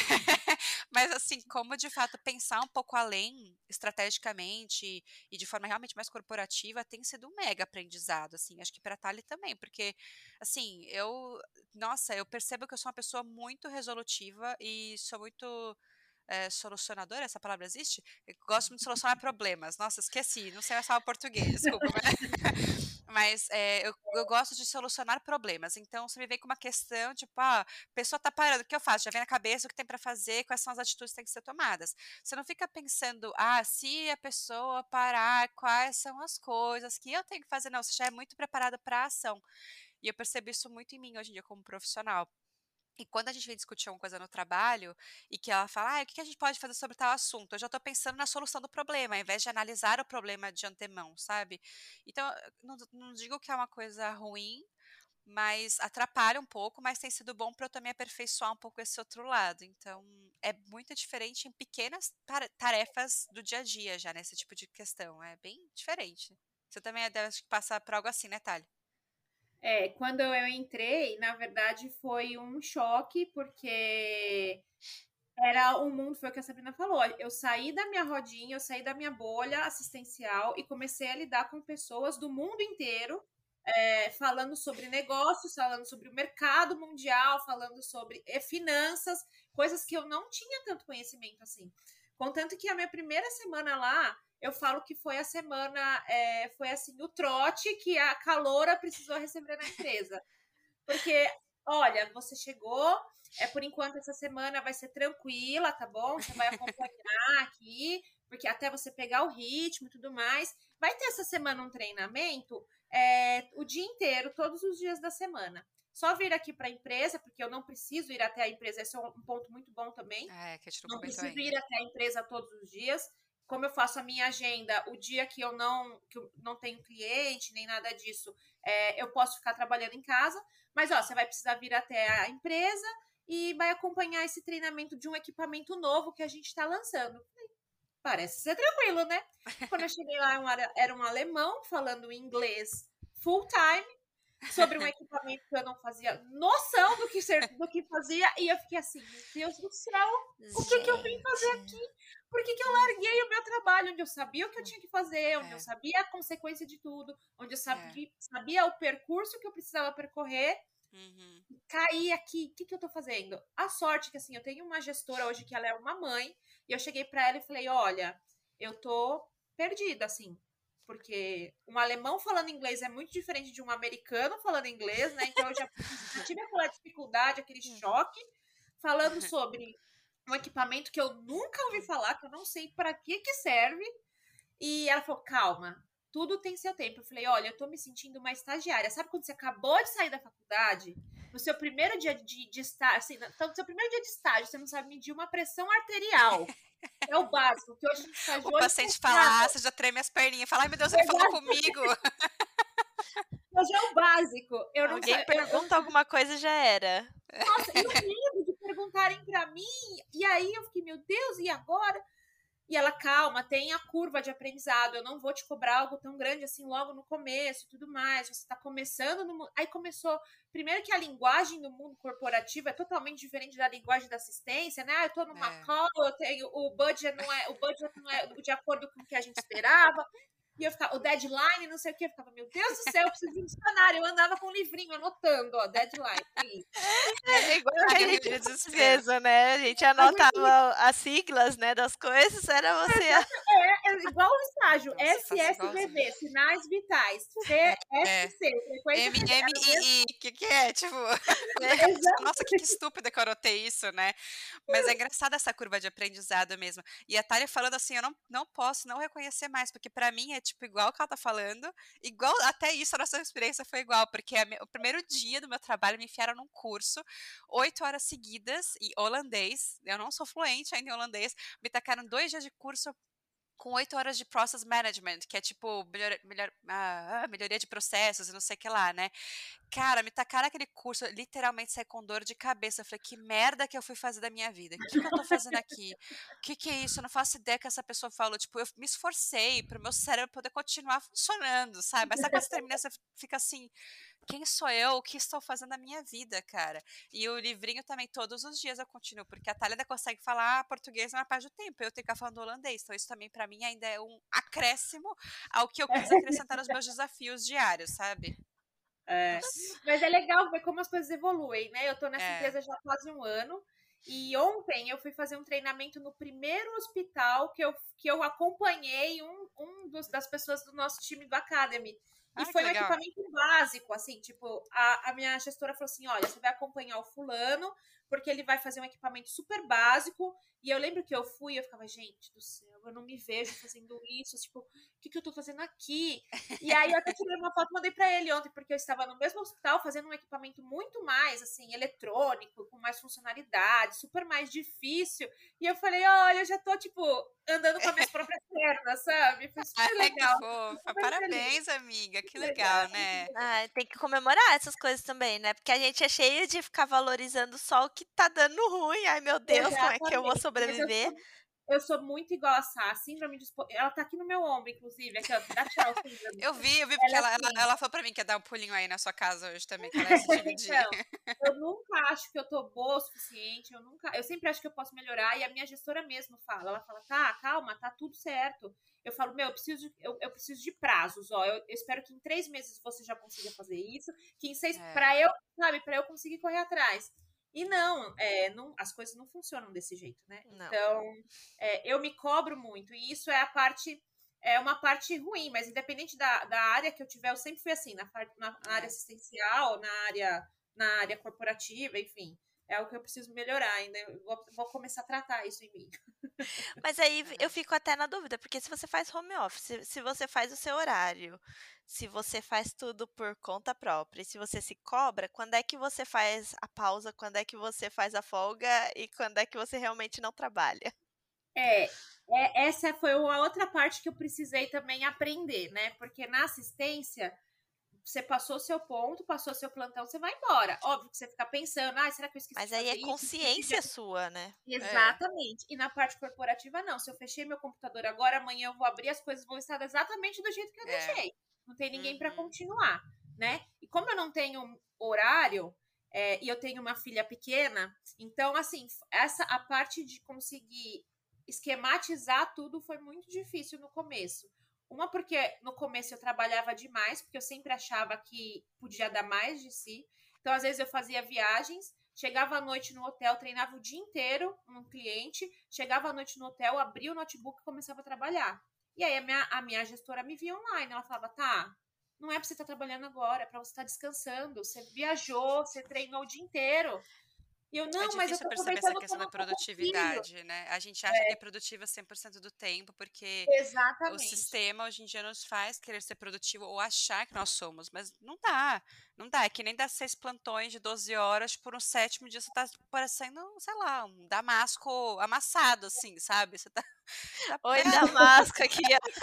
Mas assim, como de fato pensar um pouco além, estrategicamente, e de forma realmente mais corporativa, tem sido um mega aprendizado, assim, acho que para a Thali também, porque, assim, eu, nossa, eu percebo que eu sou uma pessoa muito resolutiva e sou muito é, solucionadora, essa palavra existe? Eu gosto muito de solucionar problemas, nossa, esqueci, não sei mais falar português, desculpa, mas... Mas é, eu, eu gosto de solucionar problemas. Então, você me vem com uma questão, tipo, ah, a pessoa tá parando, o que eu faço? Já vem na cabeça o que tem para fazer, quais são as atitudes que têm que ser tomadas. Você não fica pensando, ah, se a pessoa parar, quais são as coisas que eu tenho que fazer. Não, você já é muito preparada para a ação. E eu percebo isso muito em mim hoje em dia como profissional. E quando a gente vem discutir uma coisa no trabalho e que ela fala, ah, o que a gente pode fazer sobre tal assunto? Eu já estou pensando na solução do problema, ao invés de analisar o problema de antemão, sabe? Então, não, não digo que é uma coisa ruim, mas atrapalha um pouco, mas tem sido bom para eu também aperfeiçoar um pouco esse outro lado. Então, é muito diferente em pequenas tarefas do dia a dia já, nesse tipo de questão. É bem diferente. Você também deve passar por algo assim, né, Thalia? É, quando eu entrei, na verdade, foi um choque, porque era um mundo, foi o que a Sabrina falou. Eu saí da minha rodinha, eu saí da minha bolha assistencial e comecei a lidar com pessoas do mundo inteiro, é, falando sobre negócios, falando sobre o mercado mundial, falando sobre é, finanças, coisas que eu não tinha tanto conhecimento assim. Contanto que a minha primeira semana lá, eu falo que foi a semana, é, foi assim, o trote que a caloura precisou receber na empresa. Porque, olha, você chegou, é por enquanto essa semana vai ser tranquila, tá bom? Você vai acompanhar aqui, porque até você pegar o ritmo e tudo mais. Vai ter essa semana um treinamento é, o dia inteiro, todos os dias da semana. Só vir aqui para a empresa, porque eu não preciso ir até a empresa, esse é um ponto muito bom também. É, que a gente não, não comentou preciso ainda. ir até a empresa todos os dias. Como eu faço a minha agenda, o dia que eu não, que eu não tenho cliente, nem nada disso, é, eu posso ficar trabalhando em casa. Mas, ó, você vai precisar vir até a empresa e vai acompanhar esse treinamento de um equipamento novo que a gente está lançando. Parece ser tranquilo, né? Quando eu cheguei lá, era um alemão falando inglês full time sobre um equipamento que eu não fazia noção do que, ser, do que fazia, e eu fiquei assim, meu Deus do céu, o que, que eu vim fazer aqui? Por que, que eu larguei o meu trabalho, onde eu sabia o que eu tinha que fazer, onde é. eu sabia a consequência de tudo, onde eu sabia, é. sabia o percurso que eu precisava percorrer, uhum. caí aqui, o que, que eu tô fazendo? A sorte que, assim, eu tenho uma gestora hoje que ela é uma mãe, e eu cheguei pra ela e falei, olha, eu tô perdida, assim, porque um alemão falando inglês é muito diferente de um americano falando inglês, né? Então eu já, já tive aquela dificuldade, aquele choque, falando sobre um equipamento que eu nunca ouvi falar, que eu não sei para que que serve. E ela falou, calma, tudo tem seu tempo. Eu falei, olha, eu tô me sentindo uma estagiária. Sabe quando você acabou de sair da faculdade? No seu primeiro dia de, de estágio, assim, então, no seu primeiro dia de estágio, você não sabe medir uma pressão arterial. É o básico, que hoje a gente faz de O paciente fala, ah, você já treme as perninhas, fala, ai meu Deus, ele falou comigo. Hoje é o básico. Eu Alguém não pergunta eu... alguma coisa já era. Nossa, e o medo de perguntarem pra mim, e aí eu fiquei, meu Deus, e agora? E ela, calma, tem a curva de aprendizado, eu não vou te cobrar algo tão grande assim logo no começo e tudo mais, você tá começando no... Aí começou, primeiro que a linguagem do mundo corporativo é totalmente diferente da linguagem da assistência, né? Ah, eu tô numa é. call, eu tenho, o budget não é, o budget não é de acordo com o que a gente esperava. e eu ficava, o deadline, não sei o que, eu ficava, meu Deus do céu, eu preciso de um dicionário. Eu andava com um livrinho anotando, ó, deadline. É igual a Aquele gente às desespero. vezes, né? A gente anotava as siglas, né, das coisas, era você. É, é igual o estágio, Nossa, eu faço S S V V, sinais vitais, C S C, frequência M M I I, o que que é? Tipo, Exato. nossa, que, que estúpida que eu anotei isso, né? Mas é engraçada essa curva de aprendizado mesmo. E a Thalia falando assim, eu não, não posso não reconhecer mais, porque pra mim é tipo igual o que ela tá falando, igual, até isso a nossa experiência foi igual, porque a me- o primeiro dia do meu trabalho me enfiaram num curso, oito horas seguidas, em holandês, eu não sou fluente ainda em holandês, me tacaram dois dias de curso com oito horas de process management, que é tipo melhor, melhor, ah, melhoria de processos e não sei o que lá, né? Cara, me tacaram aquele curso, eu literalmente saí com dor de cabeça. Eu falei, que merda que eu fui fazer da minha vida? O que, que eu tô fazendo aqui? O que, que é isso? Eu não faço ideia que essa pessoa falou. Tipo, eu me esforcei pro meu cérebro poder continuar funcionando, sabe? Mas sabe quando você termina, você fica assim, quem sou eu? O que estou fazendo na minha vida, cara? E o livrinho também, todos os dias eu continuo, porque a Thalia ainda consegue falar português na parte do tempo, eu tenho que ficar falando holandês, então isso também pra mim ainda é um acréscimo ao que eu quis acrescentar nos meus desafios diários, sabe? É. Mas é legal ver como as coisas evoluem, né? Eu tô nessa É. empresa já há quase um ano, e ontem eu fui fazer um treinamento no primeiro hospital que eu, que eu acompanhei um, um dos, das pessoas do nosso time do Academy. E Ai, que foi um legal. equipamento básico, assim, tipo, a, a minha gestora falou assim, olha, você vai acompanhar o fulano, porque ele vai fazer um equipamento super básico. E eu lembro que eu fui e eu ficava, gente do céu, eu não me vejo fazendo isso, tipo, o que, que eu tô fazendo aqui? E aí eu até tirei uma foto e mandei pra ele ontem, porque eu estava no mesmo hospital fazendo um equipamento muito mais, assim, eletrônico, com mais funcionalidade, super mais difícil. E eu falei, olha, eu já tô, tipo, andando com as minhas próprias pernas, sabe? Foi super Ai, legal. que fofa. Super Parabéns, feliz. amiga. Que Muito legal, legal. né? Ah, tem que comemorar essas coisas também, né? Porque a gente é cheio de ficar valorizando só o que tá dando ruim. Ai, meu Deus, como é que eu vou Exatamente. Mas eu sobreviver? sou, eu sou muito igual a Sá, síndrome de expo... Ela tá aqui no meu ombro, inclusive. Aqui, ó, dá tchau, síndrome. Eu vi, eu vi, porque Ela ela, ela, assim, ela falou pra mim que ia dar um pulinho aí na sua casa hoje também, que ela ia se dividir. então, eu nunca acho que eu tô boa o suficiente, eu nunca, eu sempre acho que eu posso melhorar, e a minha gestora mesmo fala, ela fala, tá, calma, tá tudo certo. Eu falo, meu, eu preciso de, eu, eu preciso de prazos, ó, eu, eu espero que em três meses você já consiga fazer isso, que em seis, É. pra eu, sabe, pra eu conseguir correr atrás. E não, é, não, as coisas não funcionam desse jeito, né? Não. Então, é, eu me cobro muito, e isso é a parte, é uma parte ruim, mas independente da, da área que eu tiver, eu sempre fui assim, na, na, na área É. assistencial, na área, na área corporativa, enfim. É o que eu preciso melhorar ainda. Eu vou, vou começar a tratar isso em mim. Mas aí eu fico até na dúvida, porque se você faz home office, se, se você faz o seu horário, se você faz tudo por conta própria, e se você se cobra, quando é que você faz a pausa, quando é que você faz a folga e quando é que você realmente não trabalha? É, é, essa foi uma outra parte que eu precisei também aprender, né? Porque na assistência, você passou seu ponto, passou seu plantão, você vai embora. Óbvio que você fica pensando, ah, será que eu esqueci Mas de aí fazer é isso? consciência sua, né? Exatamente. E na parte corporativa, não. Se eu fechei meu computador agora, amanhã eu vou abrir, as coisas vão estar exatamente do jeito que eu É. deixei. Não tem ninguém para Uhum. continuar, né? E como eu não tenho horário, é, e eu tenho uma filha pequena, então, assim, essa a parte de conseguir esquematizar tudo foi muito difícil no começo. Uma porque no começo eu trabalhava demais, porque eu sempre achava que podia dar mais de si. Então, às vezes eu fazia viagens, chegava à noite no hotel, treinava o dia inteiro um cliente, chegava à noite no hotel, abria o notebook e começava a trabalhar. E aí a minha, a minha gestora me via online, ela falava, tá, não é pra você estar trabalhando agora, é pra você estar descansando, você viajou, você treinou o dia inteiro. E eu, não, É mas eu difícil tô perceber essa aproveitando questão quando da eu tô com o filho. produtividade, né? A gente acha que é produtiva cem por cento do tempo, porque o Exatamente. sistema hoje em dia nos faz querer ser produtivo ou achar que nós somos, mas não dá, não dá. É que nem dar seis plantões de doze horas, por um sétimo dia você tá parecendo, sei lá, um damasco amassado, assim, sabe? Você tá... tá Oi, Damasco aqui,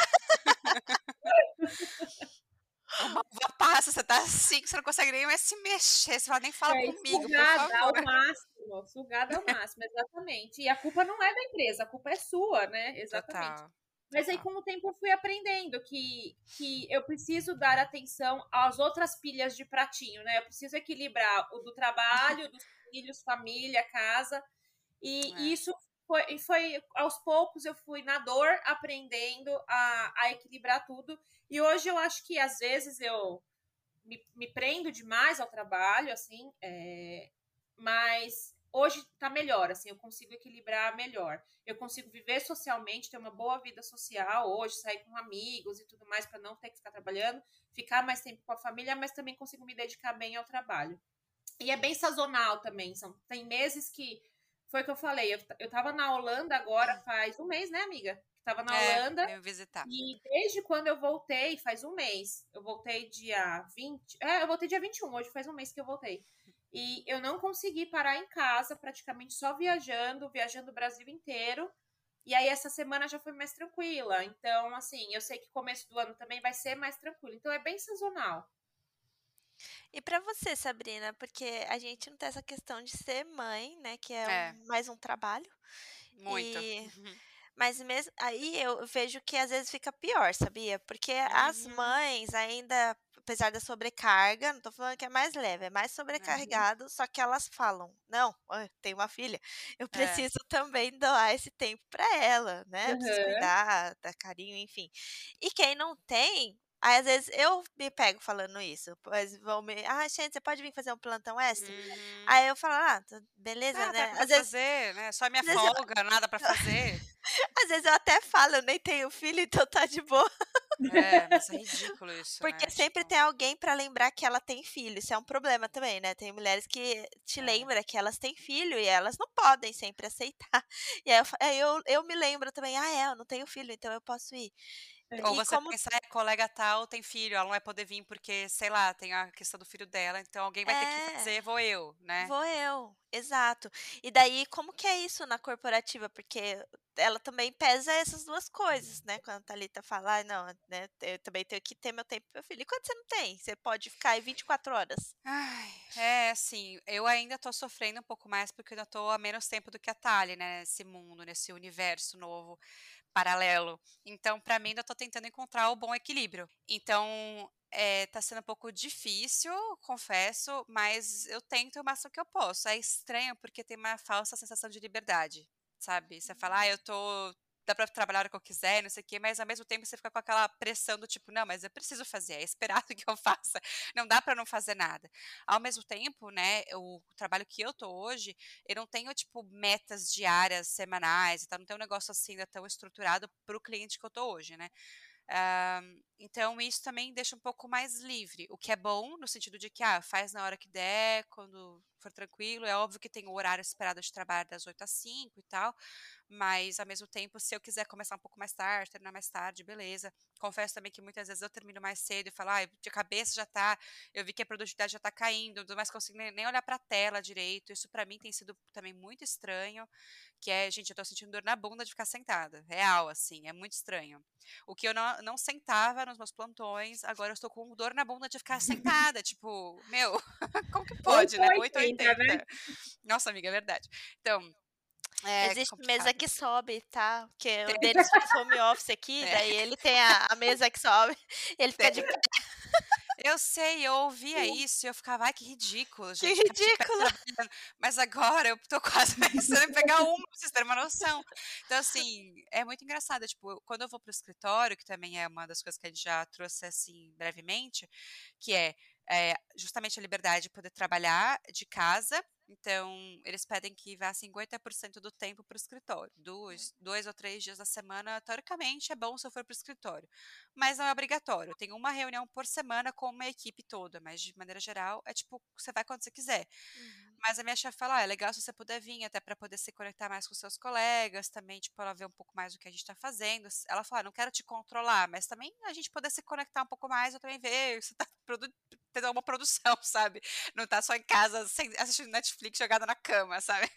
uma uva passa, você tá assim, que você não consegue nem mais se mexer, você fala, nem fala É, comigo, por sugada favor. ao máximo, sugada ao máximo, exatamente. E a culpa não é da empresa, a culpa é sua, né? Exatamente. Total. Mas aí, Total. com o tempo, eu fui aprendendo que, que eu preciso dar atenção às outras pilhas de pratinho, né? Eu preciso equilibrar o do trabalho, dos filhos, família, casa. E, É. e isso foi, e foi aos poucos eu fui na dor aprendendo a, a equilibrar tudo. E hoje eu acho que às vezes eu me, me prendo demais ao trabalho, assim, é, mas hoje tá melhor, assim, eu consigo equilibrar melhor. Eu consigo viver socialmente, ter uma boa vida social hoje, sair com amigos e tudo mais para não ter que ficar trabalhando, ficar mais tempo com a família, mas também consigo me dedicar bem ao trabalho. E é bem sazonal também. São, tem meses que. Foi o que eu falei. Eu, eu tava na Holanda agora faz um mês, né, amiga? Tava na É, Holanda. veio visitar. E desde quando eu voltei, faz um mês. Eu voltei dia vinte. É, eu voltei dia vinte e um. Hoje faz um mês que eu voltei. E eu não consegui parar em casa, praticamente só viajando, viajando o Brasil inteiro. E aí essa semana já foi mais tranquila. Então, assim, eu sei que começo do ano também vai ser mais tranquilo. Então é bem sazonal. E pra você, Sabrina, porque a gente não tem essa questão de ser mãe, né, que é É, um, mais um trabalho. muito. E mas mesmo aí eu vejo que às vezes fica pior, sabia? Porque as Uhum. mães ainda, apesar da sobrecarga, não tô falando que é mais leve, é mais Uhum. sobrecarregado, só que elas falam: "Não, eu tenho uma filha, eu É. preciso também doar esse tempo para ela, né? Eu preciso Uhum. cuidar, dar carinho, enfim". E quem não tem, aí às vezes eu me pego falando isso, pois vão me: "Ah, gente, você pode vir fazer um plantão extra?". Uhum. Aí eu falo: "Ah, tá beleza, Ah, tá né". pra Às vezes fazer, né? Só minha às vezes eu folga, nada pra fazer. às vezes eu até falo: "Eu nem tenho filho, então tá de boa". É, mas é ridículo isso, Porque né? sempre Tipo, tem alguém pra lembrar que ela tem filho, isso é um problema também, né, tem mulheres que te é. lembra que elas têm filho e elas não podem sempre aceitar. E aí eu fa aí eu eu me lembro também: "Ah, é, eu não tenho filho, então eu posso ir". É. Ou E você como pensa, é, colega tal tem filho, ela não vai poder vir porque, sei lá, tem a questão do filho dela, então alguém vai ter que é. fazer, vou eu, né? Vou eu, exato. E daí como que é isso na corporativa? Porque ela também pesa essas duas coisas, né, quando a Thalita fala: "Ai não, né, eu também tenho que ter meu tempo com meu filho". E quando você não tem? Você pode ficar aí vinte e quatro horas. Ai, é assim, eu ainda tô sofrendo um pouco mais porque eu ainda tô há menos tempo do que a Thalia, né, nesse mundo, nesse universo novo, paralelo. Então, pra mim, ainda tô tentando encontrar o bom equilíbrio. Então, é, tá sendo um pouco difícil, confesso, mas eu tento o máximo que eu posso. É estranho porque tem uma falsa sensação de liberdade, sabe? Você fala, ah, eu tô. Dá pra trabalhar a hora que eu quiser, não sei o quê, mas ao mesmo tempo você fica com aquela pressão do tipo, não, mas eu preciso fazer, é esperado que eu faça, não dá pra não fazer nada. Ao mesmo tempo, né, o trabalho que eu tô hoje, eu não tenho, tipo, metas diárias, semanais e tal, não tenho um negócio assim ainda tão estruturado para o cliente que eu tô hoje, né? Ah, então isso também deixa um pouco mais livre, o que é bom no sentido de que, ah, faz na hora que der, quando for tranquilo, é óbvio que tem o horário esperado de trabalho das oito às cinco e tal, mas ao mesmo tempo, se eu quiser começar um pouco mais tarde, terminar mais tarde, beleza. Confesso também que muitas vezes eu termino mais cedo e falo, ah, de cabeça já tá, eu vi que a produtividade já tá caindo, não mais consigo nem, nem olhar pra tela direito. Isso pra mim tem sido também muito estranho, que é, gente, eu tô sentindo dor na bunda de ficar sentada. Real, assim, é muito estranho. O que eu não, não sentava nos meus plantões, agora eu estou com dor na bunda de ficar sentada. Tipo, meu, como que pode, oito né? ou oito ou oitenta, né? oitenta. Nossa, amiga, é verdade. Então, é Existe mesa complicado. que sobe, tá, porque o Tem, Denis faz home office aqui, é, daí ele tem a a mesa que sobe, ele fica de tem. pé. Eu sei, eu ouvia isso e eu ficava, ai, que ridículo, Que gente, ficar de pé ridículo. trabalhando. Mas agora eu tô quase pensando em pegar uma, pra vocês terem uma noção. Então, assim, é muito engraçado. Tipo, eu- quando eu vou pro escritório, que também é uma das coisas que a gente já trouxe, assim, brevemente, que é, é, justamente a liberdade de poder trabalhar de casa. Então, eles pedem que vá cinquenta por cento do tempo para o escritório. Dois, dois ou três dias da semana, teoricamente, é bom se eu for para o escritório. Mas não é obrigatório. Tem uma reunião por semana com uma equipe toda, mas de maneira geral é tipo, você vai quando você quiser. Uhum. Mas a minha chefe fala, ah, é legal se você puder vir, até para poder se conectar mais com seus colegas, também, tipo, ela vê um pouco mais do que a gente está fazendo. Ela fala, ah, não quero te controlar, mas também a gente poder se conectar um pouco mais, eu também ver se tá produ tendo alguma produção, sabe? Não tá só em casa sem, assistindo Netflix jogada na cama, sabe?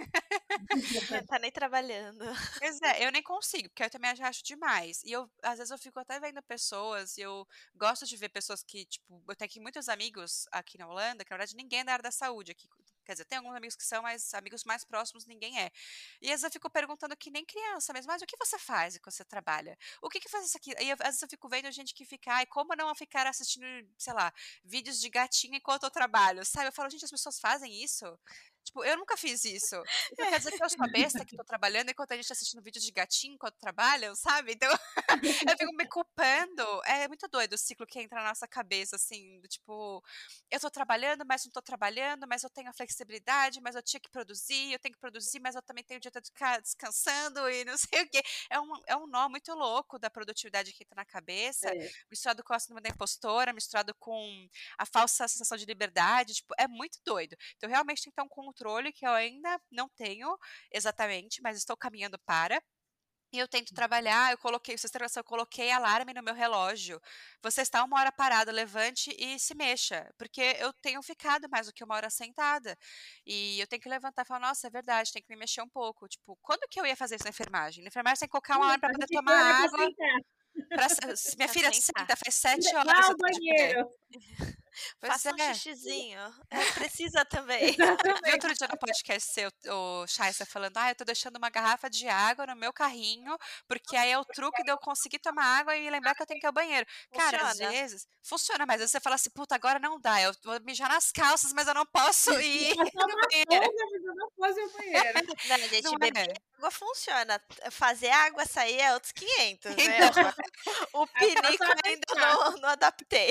É, tá nem trabalhando. Pois é, eu nem consigo, porque eu também já acho demais. E eu, às vezes, eu fico até vendo pessoas, e eu gosto de ver pessoas que, tipo, eu tenho aqui muitos amigos aqui na Holanda, que na verdade ninguém é da área da saúde aqui. Quer dizer, tem alguns amigos que são, mas amigos mais próximos ninguém é. E às vezes eu fico perguntando que nem criança mesmo, mas o que você faz quando você trabalha? O que que faz isso aqui? E eu- às vezes eu fico vendo gente que fica, ai, como não ficar assistindo, sei lá, vídeos de gatinho enquanto eu trabalho, sabe? Eu falo, gente, as pessoas fazem isso? Tipo, eu nunca fiz isso. Então quer dizer que eu sou a besta que tô trabalhando enquanto a gente tá assistindo vídeo de gatinho enquanto trabalham, sabe? Então eu fico me culpando. É muito doido o ciclo que entra na nossa cabeça, assim, do tipo, eu tô trabalhando, mas não tô trabalhando, mas eu tenho a flexibilidade, mas eu tinha que produzir, eu tenho que produzir, mas eu também tenho o direito de ficar descansando e não sei o quê. É um, é um nó muito louco da produtividade que entra na cabeça, É. misturado com a síndrome da impostora, misturado com a falsa sensação de liberdade, tipo, é muito doido. Então, realmente tem que ter um controle que eu ainda não tenho exatamente, mas estou caminhando para. E eu tento trabalhar, eu coloquei, vocês têm noção, eu coloquei alarme no meu relógio. Você está uma hora parado, levante e se mexa. Porque eu tenho ficado mais do que uma hora sentada. E eu tenho que levantar e falar, nossa, é verdade, tem que me mexer um pouco. Tipo, quando que eu ia fazer isso na enfermagem? Na enfermagem você tem que colocar um alarme para A poder gente tomar para pra água. sentar. Pra, se- minha Pra filha sentar. senta, faz sete Vá horas ao você tá de pé. banheiro. Pois Faça um é. xixizinho. É, precisa também. Vi Exatamente. outro dia no podcast seu, o Chay, você falando, ah, eu tô deixando uma garrafa de água no meu carrinho, porque aí é o truque de eu conseguir tomar água e lembrar que eu tenho que ir ao banheiro. Cara, às Funciona. vezes, funciona, mas às vezes você fala assim, puta, agora não dá, eu vou mijar nas calças, mas eu não posso ir Vou passar no uma banheiro. folga, mas eu não posso ir ao banheiro. Não, gente, Não beber é? água funciona. Fazer a água sair é outros quinhentos, né? Então, O É só pinico só ainda deixar. não, não adaptei.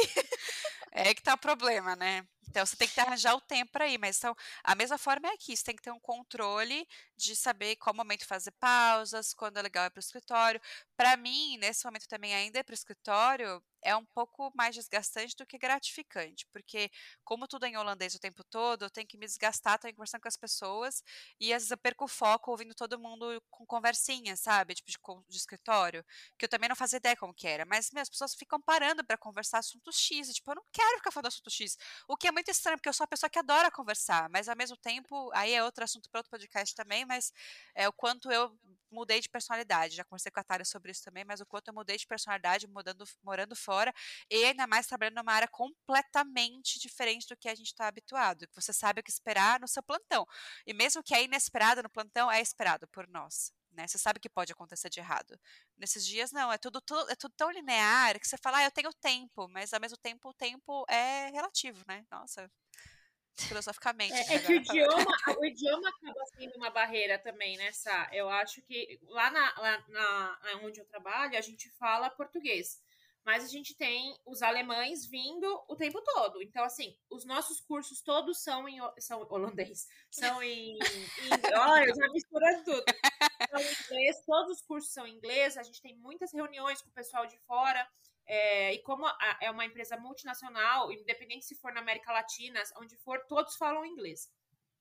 é que tá o problema, né? Então você tem que arranjar o tempo para ir, mas então, a mesma forma é aqui, você tem que ter um controle de saber qual momento fazer pausas, quando é legal ir para o escritório. Para mim, nesse momento também ainda ir para o escritório é um pouco mais desgastante do que gratificante, porque como tudo é em holandês o tempo todo, eu tenho que me desgastar, tô conversando com as pessoas e às vezes eu perco o foco ouvindo todo mundo com conversinha, sabe? Tipo de, con- de escritório, que eu também não fazia ideia como que era, mas meu, as pessoas ficam parando para conversar assunto X, e, tipo, eu não quero ficar falando assunto X. O que é muito estranho, porque eu sou uma pessoa que adora conversar, mas ao mesmo tempo, aí é outro assunto para outro podcast também, mas é o quanto eu mudei de personalidade. Já conversei com a Thalia sobre isso também, mas o quanto eu mudei de personalidade mudando, morando fora e ainda mais trabalhando numa área completamente diferente do que a gente está habituado, que você sabe o que esperar no seu plantão. E mesmo que é inesperado no plantão, é esperado por nós. Né? Você sabe o que pode acontecer de errado. Nesses dias, não, é tudo, tudo- é tudo tão linear que você fala, ah, eu tenho tempo, mas ao mesmo tempo o tempo é relativo, né? Nossa, filosoficamente É, aqui é que o agora falando. idioma, o idioma acaba sendo uma barreira também, né, Sá? Eu acho que lá, na, lá na, na onde eu trabalho, a gente fala português. Mas a gente tem os alemães vindo o tempo todo. Então, assim, os nossos cursos todos são em ho- são holandês. São em. em olha, já misturando tudo. São em inglês, todos os cursos são em inglês. A gente tem muitas reuniões com o pessoal de fora. É, e como a- é uma empresa multinacional, independente se for na América Latina, onde for, todos falam inglês.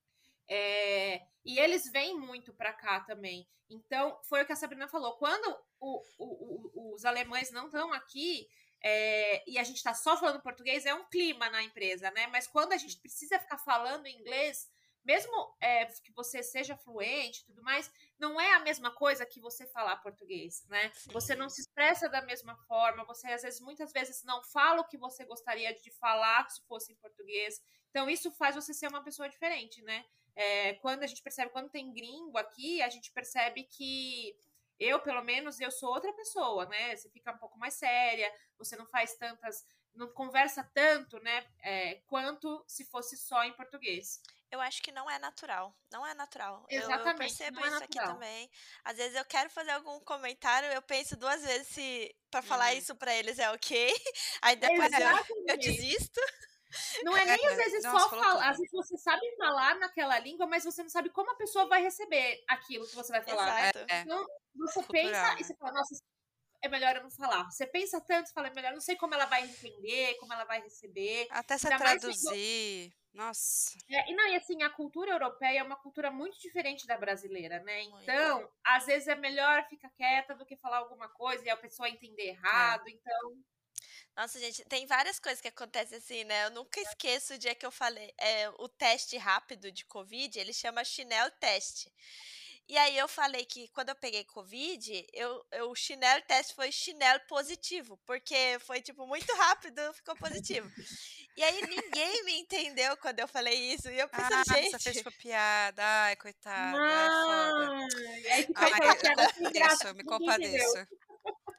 É, e eles vêm muito para cá também. Então, foi o que a Sabrina falou. Quando o- o- o- os alemães não estão aqui é, e a gente está só falando português, é um clima na empresa, né? Mas quando a gente precisa ficar falando inglês, mesmo é, que você seja fluente e tudo mais, não é a mesma coisa que você falar português, né? Você não se expressa da mesma forma, você às vezes, muitas vezes, não fala o que você gostaria de falar se fosse em português. Então, isso faz você ser uma pessoa diferente, né? É, quando a gente percebe, quando tem gringo aqui, a gente percebe que eu, pelo menos, eu sou outra pessoa, né? Você fica um pouco mais séria, você não faz tantas, não conversa tanto, né? É, quanto se fosse só em português. Eu acho que não é natural. Não é natural. Eu, eu Exatamente, percebo não é isso aqui natural. também. Às vezes eu quero fazer algum comentário, eu penso duas vezes se para falar Uhum. isso pra eles é ok. Aí depois eu, eu Exatamente. desisto. Não é nem às É, vezes nossa, só falou falar, tudo. às vezes você sabe falar naquela língua, mas você não sabe como a pessoa vai receber aquilo que você vai falar. É, Exato. é Então, você cultural, pensa e né? você fala, nossa, é melhor eu não falar. Você pensa tanto, você fala, é melhor, não sei como ela vai entender, como ela vai receber. Até você Ainda mais se- traduzir. Nossa. é, e não, e assim, a cultura europeia é uma cultura muito diferente da brasileira, né? Muito. Então, às vezes é melhor ficar quieta do que falar alguma coisa e a pessoa entender errado. Então, Nossa, gente, tem várias coisas que acontecem assim, né? Eu nunca esqueço o dia que eu falei, é, o teste rápido de Covid, ele chama chinelo teste. E aí eu falei que quando eu peguei Covid, eu, eu, o chinelo teste foi chinelo positivo, porque foi, tipo, muito rápido, ficou positivo. E aí ninguém me entendeu quando eu falei isso, e eu pensando, Ah, você fez gente... tipo piada. Ai, coitada. É foda. ai, aí ficou Ai, aquela eu piada sem graça compadeço, que me ninguém entendeu. compadeço.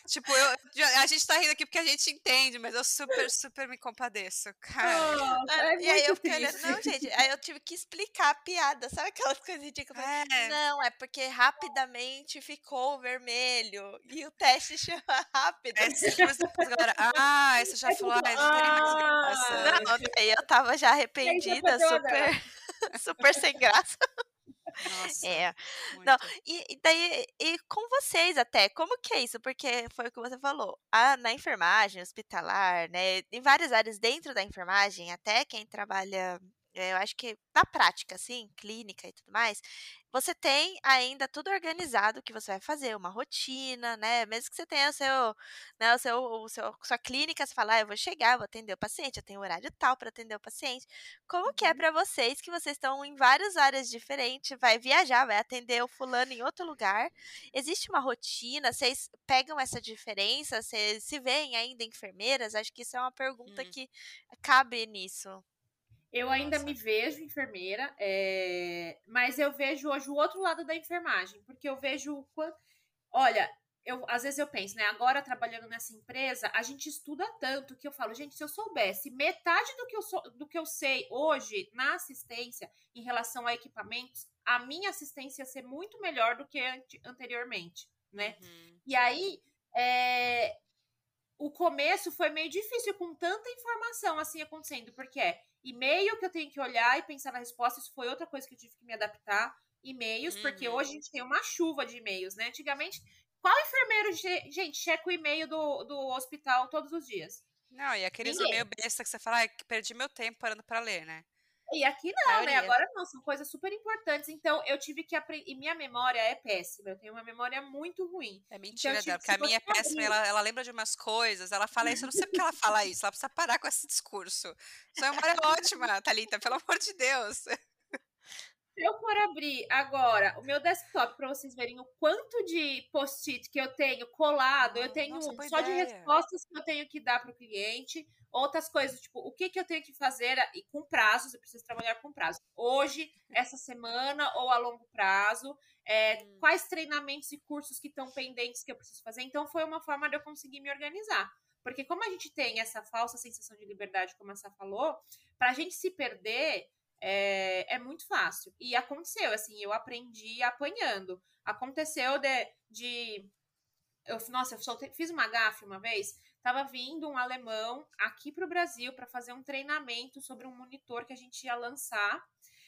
Tipo, eu, já- a gente tá rindo aqui porque a gente entende, mas eu super, super me compadeço, cara. Nossa, Mano, é e aí eu muito fiquei olhando, triste. não, gente, aí eu tive que explicar a piada, sabe aquelas coisas ridículas? Eu falei, É, não, é porque rapidamente ficou vermelho e o teste chama rápido. é simples depois, galera. Ah, aí você já É falou, tipo, ah, não tem nem mais graça. ah, Não, daí eu tava já aí já arrependida, perdeu a super, graça. super sem graça. Nossa, É, não, muito. e, e daí, e com vocês até, como que é isso? Porque foi o que você falou, a, na enfermagem hospitalar, né, em várias áreas dentro da enfermagem, até quem trabalha, é, eu acho que na prática, assim, clínica e tudo mais, você tem ainda tudo organizado que você vai fazer, uma rotina, né, mesmo que você tenha o seu, né, o seu, o seu, sua clínica, você fala, ah, eu vou chegar, vou atender o paciente, eu tenho horário tal para atender o paciente. Como que é Uhum. para vocês que vocês estão em várias áreas diferentes, vai viajar, vai atender o fulano em outro lugar? Existe uma rotina? Vocês pegam essa diferença? Vocês se veem ainda enfermeiras? Acho que isso é uma pergunta Hum, que cabe nisso. Eu ainda me nossa. vejo enfermeira, é, mas eu vejo hoje o outro lado da enfermagem, porque eu vejo o quanto. Olha, eu, às vezes eu penso, né? Agora trabalhando nessa empresa, a gente estuda tanto que eu falo, gente, se eu soubesse metade do que eu, sou, do que eu sei hoje na assistência em relação a equipamentos, a minha assistência ia ser muito melhor do que ante- anteriormente, né? Uhum, E sim. aí, é, o começo foi meio difícil com tanta informação assim acontecendo, porque é e-mail que eu tenho que olhar e pensar na resposta, isso foi outra coisa que eu tive que me adaptar. E-mails, porque hoje a Uhum. gente tem uma chuva de e-mails, né? Antigamente, qual enfermeiro, gente, checa o e-mail do, do hospital todos os dias? Não, e aqueles e-mail Ninguém. besta que você fala, ai, que perdi meu tempo parando pra ler, né? E aqui A não, né? maioria. Agora não, são coisas super importantes. Então, eu tive que aprender. E minha memória é péssima, eu tenho uma memória muito ruim. É Então, eu mentira tive dela, que, porque se a você minha é péssima, e abrir. ela, ela lembra de umas coisas, ela fala isso, eu não sei porque ela fala isso, ela precisa parar com esse discurso. Sua memória é ótima, Thalita, pelo amor de Deus. Se eu for abrir agora o meu desktop para vocês verem o quanto de post-it que eu tenho colado, eu No- tenho Nossa, um boa só de ideia. respostas que eu tenho que dar para o cliente, outras coisas, tipo, o que, que eu tenho que fazer e com prazos, eu preciso trabalhar com prazo. Hoje, essa semana ou a longo prazo, é, Hum, quais treinamentos e cursos que estão pendentes que eu preciso fazer. Então, foi uma forma de eu conseguir me organizar. Porque como a gente tem essa falsa sensação de liberdade, como a Sá falou, para a gente se perder, é, é muito fácil. E aconteceu, assim, eu aprendi apanhando. Aconteceu de. de eu, nossa, eu soltei, fiz uma gafe uma vez. Tava vindo um alemão aqui para o Brasil para fazer um treinamento sobre um monitor que a gente ia lançar.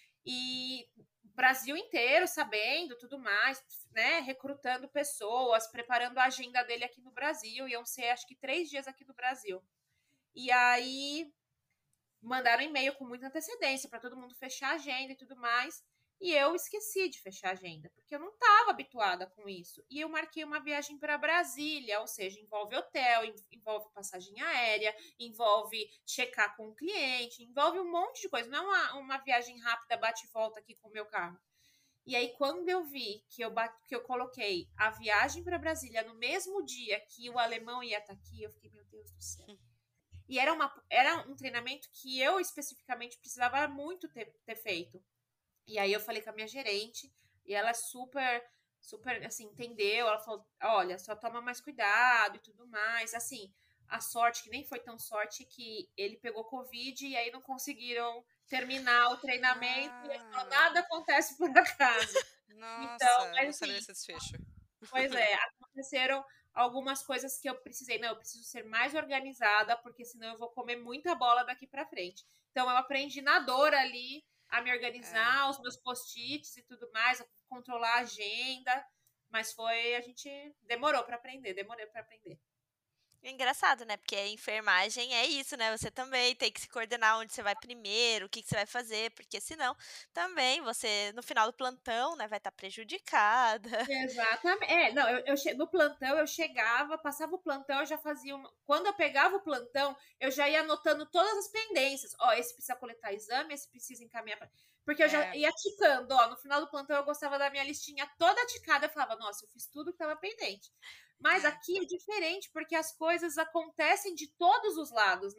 E o Brasil inteiro sabendo, tudo mais, né? Recrutando pessoas, preparando a agenda dele aqui no Brasil. Iam ser, acho que, três dias aqui no Brasil. E aí mandaram e-mail com muita antecedência para todo mundo fechar a agenda e tudo mais. E eu esqueci de fechar a agenda, porque eu não estava habituada com isso. E eu marquei uma viagem para Brasília, ou seja, envolve hotel, envolve passagem aérea, envolve checar com o cliente, envolve um monte de coisa. Não é uma, uma viagem rápida, bate e volta aqui com o meu carro. E aí, quando eu vi que eu, bate, que eu coloquei a viagem para Brasília no mesmo dia que o alemão ia estar aqui, eu fiquei, meu Deus do céu. E era, uma, era um treinamento que eu especificamente precisava muito ter, ter feito. E aí eu falei com a minha gerente, e ela super, super, assim, entendeu. Ela falou, olha, só toma mais cuidado e tudo mais. Assim, a sorte, que nem foi tão sorte, que ele pegou Covid e aí não conseguiram terminar o treinamento. E ele falou, Ah, nada acontece por acaso. Então, nossa, não mas sabia assim, desse desfecho. pois é, aconteceram algumas coisas que eu precisei. Não, eu preciso ser mais organizada, porque senão eu vou comer muita bola daqui para frente. Então, eu aprendi na dor ali a me É. organizar, os meus post-its e tudo mais, a controlar a agenda. Mas foi, a gente demorou para aprender, demorei para aprender. É engraçado, né? Porque a enfermagem é isso, né? Você também tem que se coordenar onde você vai primeiro, o que, que você vai fazer, porque senão também você, no final do plantão, né, vai estar prejudicada. Exatamente. É, não, eu, eu che... no plantão eu chegava, passava o plantão, eu já fazia uma. Quando eu pegava o plantão, eu já ia anotando todas as pendências. Ó, esse precisa coletar exame, esse precisa encaminhar pra... Porque eu já É, ia ticando, ó. No final do plantão eu gostava da minha listinha toda ticada. Eu falava, nossa, eu fiz tudo que estava pendente. Mas é. aqui é diferente, porque as coisas acontecem de todos os lados, né?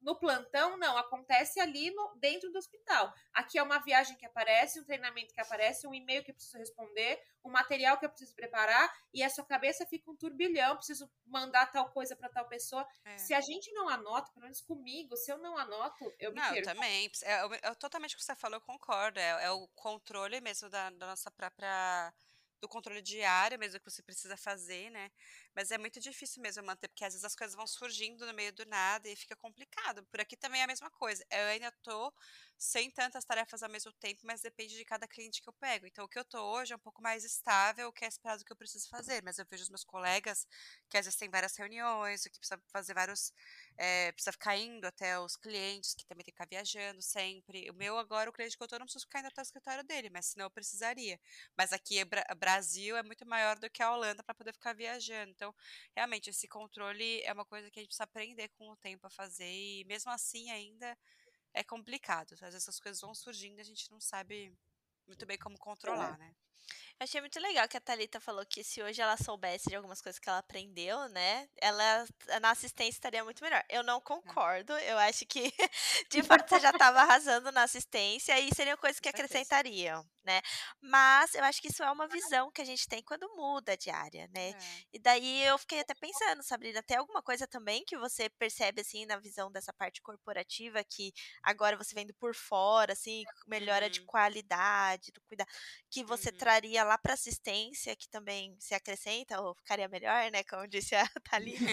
no plantão, não, acontece ali no, dentro do hospital. Aqui é uma viagem que aparece, um treinamento que aparece, um e-mail que eu preciso responder, um material que eu preciso preparar, e a sua cabeça fica um turbilhão, preciso mandar tal coisa para tal pessoa. É. Se a gente não anota, pelo menos comigo, se eu não anoto, eu me não, perco. Eu também. É, é totalmente o que você falou, eu concordo. É, é o controle mesmo da, da nossa própria... do controle diário mesmo que você precisa fazer, né? Mas é muito difícil mesmo manter, porque às vezes as coisas vão surgindo no meio do nada e fica complicado. Por aqui também é a mesma coisa. Eu ainda tô sem tantas tarefas ao mesmo tempo, mas depende de cada cliente que eu pego. Então, o que eu tô hoje é um pouco mais estável, o que é esperado que eu preciso fazer. Mas eu vejo os meus colegas que às vezes tem várias reuniões, que precisa fazer vários... É, precisa ficar indo até os clientes, que também tem que ficar viajando sempre. O meu agora, o cliente que eu tô, não preciso ficar indo até o escritório dele, mas senão eu precisaria. Mas aqui é Bra- Brasil é muito maior do que a Holanda para poder ficar viajando. Então, realmente, esse controle é uma coisa que a gente precisa aprender com o tempo a fazer. E mesmo assim, ainda é complicado. Às vezes as coisas vão surgindo e a gente não sabe muito bem como controlar, né? Eu achei muito legal que a Thalita falou que se hoje ela soubesse de algumas coisas que ela aprendeu, né, ela na assistência estaria muito melhor. Eu não concordo, eu acho que de fato você já estava arrasando na assistência e seriam coisas que acrescentariam, né? Mas eu acho que isso é uma visão que a gente tem quando muda de área, né? É. E daí eu fiquei até pensando, Sabrina, tem alguma coisa também que você percebe assim na visão dessa parte corporativa que agora você vendo por fora, assim, melhora de Uhum. qualidade, do cuidado, que você Uhum. traria lá para assistência, que também se acrescenta ou ficaria melhor, né? Como disse a Thalita.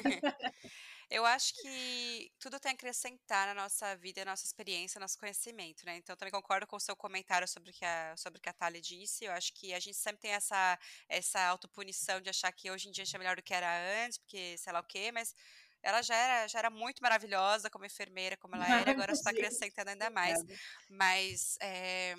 Eu acho que tudo tem a acrescentar na nossa vida, na nossa experiência, nosso conhecimento, né? Então, eu também concordo com o seu comentário sobre o que a, sobre o que a Thalia disse. Eu acho que a gente sempre tem essa, essa autopunição de achar que hoje em dia a gente é melhor do que era antes, porque sei lá o quê, mas ela já era, já era muito maravilhosa como enfermeira, como ela era, e agora está acrescentando ainda mais. Mas é,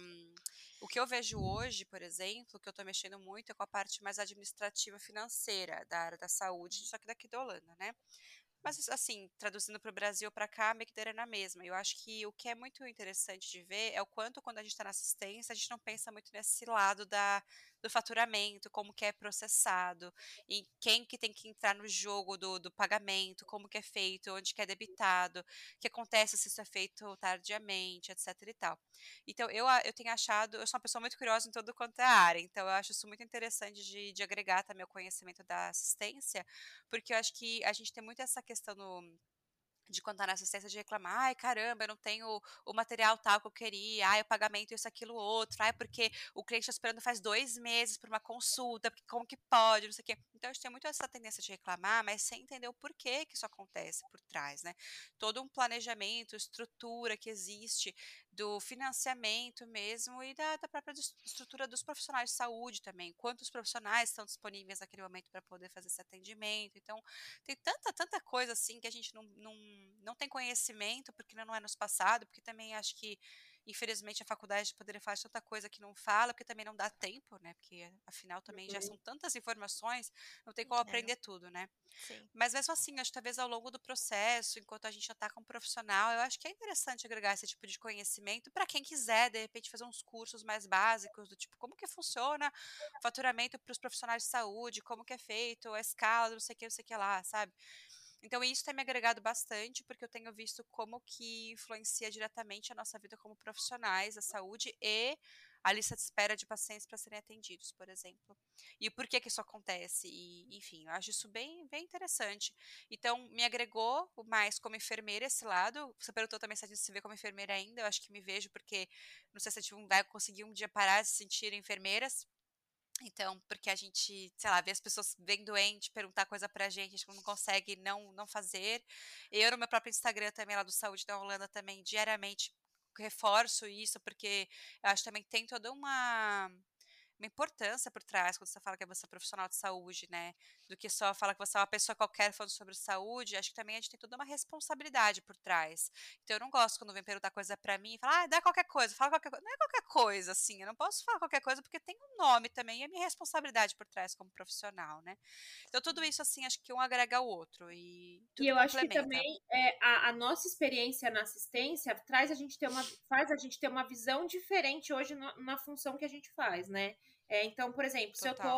o que eu vejo hoje, por exemplo, que eu estou mexendo muito é com a parte mais administrativa financeira da área da saúde, só que daqui da Holanda, né? Mas, assim, traduzindo para o Brasil para cá, meio que daria na mesma. Eu acho que o que é muito interessante de ver é o quanto, quando a gente está na assistência, a gente não pensa muito nesse lado da, do faturamento, como que é processado, em quem que tem que entrar no jogo do, do pagamento, como que é feito, onde que é debitado, o que acontece se isso é feito tardiamente, etc e tal. Então, eu, eu tenho achado, eu sou uma pessoa muito curiosa em todo quanto é área, então eu acho isso muito interessante de, de agregar também o conhecimento da assistência, porque eu acho que a gente tem muito essa questão no, de quando tá na assistência de reclamar, ai caramba, eu não tenho o material tal que eu queria, ai o pagamento isso, aquilo, outro, ai porque o cliente está esperando faz dois meses por uma consulta, porque como que pode, não sei o quê. Então a gente tem muito essa tendência de reclamar, mas sem entender o porquê que isso acontece por trás, né? Todo um planejamento, estrutura que existe do financiamento mesmo e da, da própria estrutura dos profissionais de saúde também, quantos profissionais estão disponíveis naquele momento para poder fazer esse atendimento. Então, tem tanta, tanta coisa assim que a gente não, não, não tem conhecimento, porque não é nos passado, porque também acho que, infelizmente, a faculdade poderia falar de tanta coisa que não fala, porque também não dá tempo, né? Porque, afinal, também já são tantas informações, não tem como aprender tudo, né? Sim. Mas mesmo assim, acho que talvez ao longo do processo, enquanto a gente já está com um profissional, eu acho que é interessante agregar esse tipo de conhecimento para quem quiser, de repente, fazer uns cursos mais básicos, do tipo, como que funciona o faturamento para os profissionais de saúde, como que é feito, a escala, não sei o que, não sei o que lá, sabe? Então, isso tem me agregado bastante, porque eu tenho visto como que influencia diretamente a nossa vida como profissionais da saúde e a lista de espera de pacientes para serem atendidos, por exemplo. E por que que isso acontece? E, enfim, eu acho isso bem, bem interessante. Então, me agregou mais como enfermeira esse lado. Você perguntou também se a gente se vê como enfermeira ainda. Eu acho que me vejo, porque não sei se a gente vai conseguir um dia parar de se sentir enfermeiras. Então, porque a gente, sei lá, vê as pessoas bem doentes, perguntar coisa pra gente, a gente não consegue não, não fazer. Eu, no meu próprio Instagram também, lá do Saúde da Holanda, também, diariamente, reforço isso, porque eu acho que também tem toda uma... uma importância por trás quando você fala que você é profissional de saúde, né? Do que só falar que você é uma pessoa qualquer falando sobre saúde. Acho que também a gente tem toda uma responsabilidade por trás. Então eu não gosto quando vem perguntar coisa pra mim e falar, ah, dá qualquer coisa, fala qualquer coisa. Não é qualquer coisa, assim. Eu não posso falar qualquer coisa porque tem um nome também e a minha responsabilidade por trás como profissional, né? Então tudo isso, assim, acho que um agrega o outro e tudo E eu acho que complementa. também é, a, a nossa experiência na assistência traz a gente ter uma, faz a gente ter uma visão diferente hoje na, na função que a gente faz, né? É, então, por exemplo, se eu Total. tô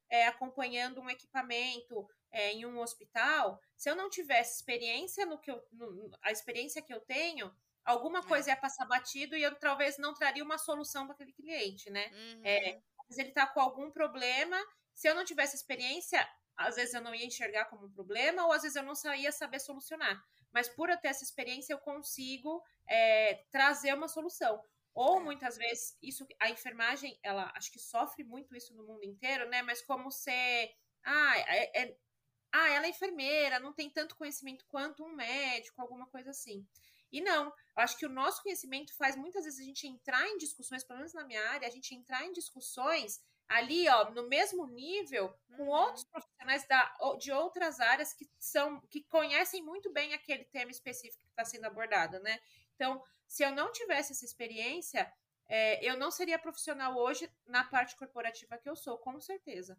é, acompanhando um equipamento é, em um hospital, se eu não tivesse experiência no que eu, no, a experiência que eu tenho, alguma coisa É. ia passar batido e eu talvez não traria uma solução para aquele cliente, né? Uhum. É, às vezes ele está com algum problema, se eu não tivesse experiência, às vezes eu não ia enxergar como um problema, ou às vezes eu não ia saber solucionar. Mas por eu ter essa experiência, eu consigo é, trazer uma solução. Ou É. muitas vezes, isso, a enfermagem, ela acho que sofre muito isso no mundo inteiro, né? Mas como ser. Ah, é, é, ah, ela é enfermeira, não tem tanto conhecimento quanto um médico, alguma coisa assim. E não, eu acho que o nosso conhecimento faz muitas vezes a gente entrar em discussões, pelo menos na minha área, a gente entrar em discussões ali, ó, no mesmo nível, com Uhum. outros profissionais da, de outras áreas que são, que conhecem muito bem aquele tema específico que está sendo abordado, né? Então, se eu não tivesse essa experiência, é, eu não seria profissional hoje na parte corporativa que eu sou, com certeza.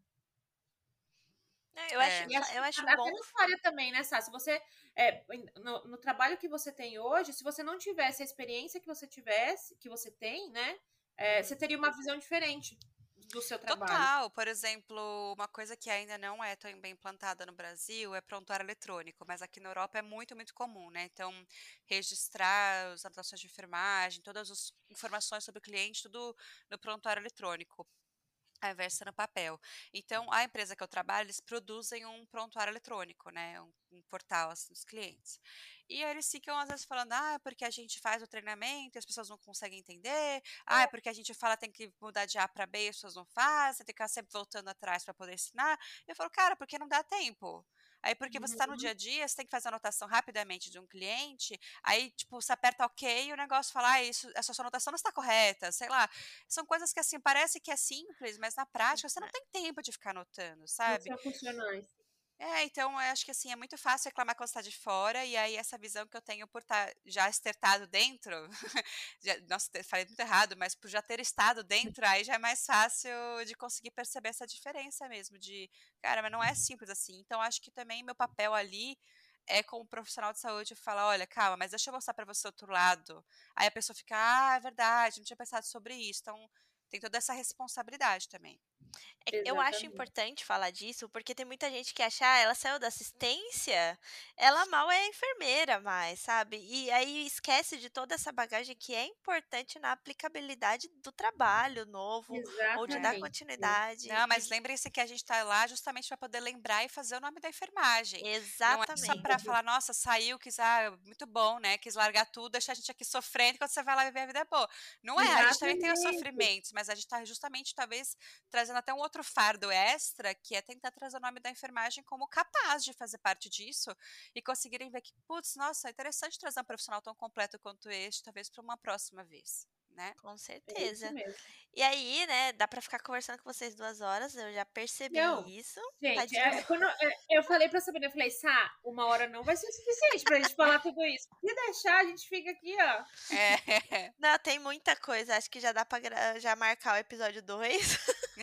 Eu acho, É. E acho, eu acho até bom. na sua área também, né, Sá? Se você, é, no, no trabalho que você tem hoje, se você não tivesse a experiência que você tivesse, que você tem, né, é, Uhum. você teria uma visão diferente do seu trabalho. Total, por exemplo, uma coisa que ainda não é tão bem implantada no Brasil é prontuário eletrônico, mas aqui na Europa é muito, muito comum, né? Então, registrar as anotações de enfermagem, todas as informações sobre o cliente, tudo no prontuário eletrônico, ao invés de ser no papel. Então, a empresa que eu trabalho, eles produzem um prontuário eletrônico, né? Um, um portal assim, dos clientes. E aí eles ficam, às vezes, falando, ah, porque a gente faz o treinamento e as pessoas não conseguem entender, ah, é porque a gente fala tem que mudar de A para B e as pessoas não fazem, tem que ficar sempre voltando atrás para poder ensinar. Eu falo, cara, porque não dá tempo. Aí, porque você está no dia a dia, você tem que fazer a anotação rapidamente de um cliente, aí, tipo, você aperta OK e o negócio fala, ah, isso, essa sua anotação não está correta, sei lá. São coisas que, assim, parece que é simples, mas na prática você não tem tempo de ficar anotando, Não sabe? são funcionais. É, então eu acho que assim, é muito fácil reclamar quando você tá de fora, e aí essa visão que eu tenho por estar já estertado dentro, já, nossa, te- falei muito errado, mas por já ter estado dentro, aí já é mais fácil de conseguir perceber essa diferença mesmo, de, cara, mas não é simples assim. Então acho que também meu papel ali é como profissional de saúde falar, olha, calma, mas deixa eu mostrar pra você outro lado. Aí a pessoa fica, ah, é verdade, não tinha pensado sobre isso. Então tem toda essa responsabilidade também. É que eu acho Exatamente. importante falar disso, porque tem muita gente que acha, ah, ela saiu da assistência, ela mal é enfermeira mais, sabe? E aí esquece de toda essa bagagem que é importante na aplicabilidade do trabalho novo, ou de dar É. Exatamente. continuidade. Não, mas De... lembrem-se que a gente está lá justamente para poder lembrar e fazer o nome da enfermagem. Não é só para Exatamente. falar, nossa, saiu, quis, ah, muito bom, né? Quis largar tudo, deixar a gente aqui sofrendo enquanto você vai lá viver a vida boa. Não é, a gente também tem os Exatamente. sofrimentos, mas a gente está justamente, talvez, trazendo até um outro fardo extra, que é tentar trazer o nome da enfermagem como capaz de fazer parte disso e conseguirem ver que, putz, nossa, é interessante trazer um profissional tão completo quanto este, talvez para uma próxima vez, né? Com É isso certeza. mesmo. E aí, né, dá pra ficar conversando com vocês duas horas, eu já Não, percebi isso. gente, Tadinho. é, quando é, eu falei pra Sabrina, eu falei, Sá, uma hora não vai ser suficiente pra gente falar tudo isso. Se deixar, a gente fica aqui, ó. É, Não, tem muita coisa, acho que já dá pra gra- já marcar o episódio dois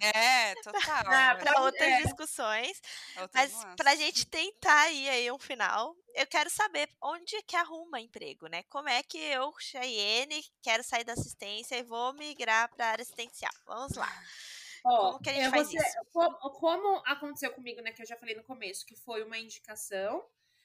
é, total. Ah, Eu acho para pode, outras é, discussões. outras Mas pra nuances. gente tentar ir aí um final, eu quero saber onde que arruma emprego, né? Como é que eu, Chayene, quero sair da assistência e vou migrar para área assistencial? Vamos lá. ó, Como que a gente eu faz você, isso? como, como aconteceu comigo, né, que eu já falei no começo, que foi uma indicação,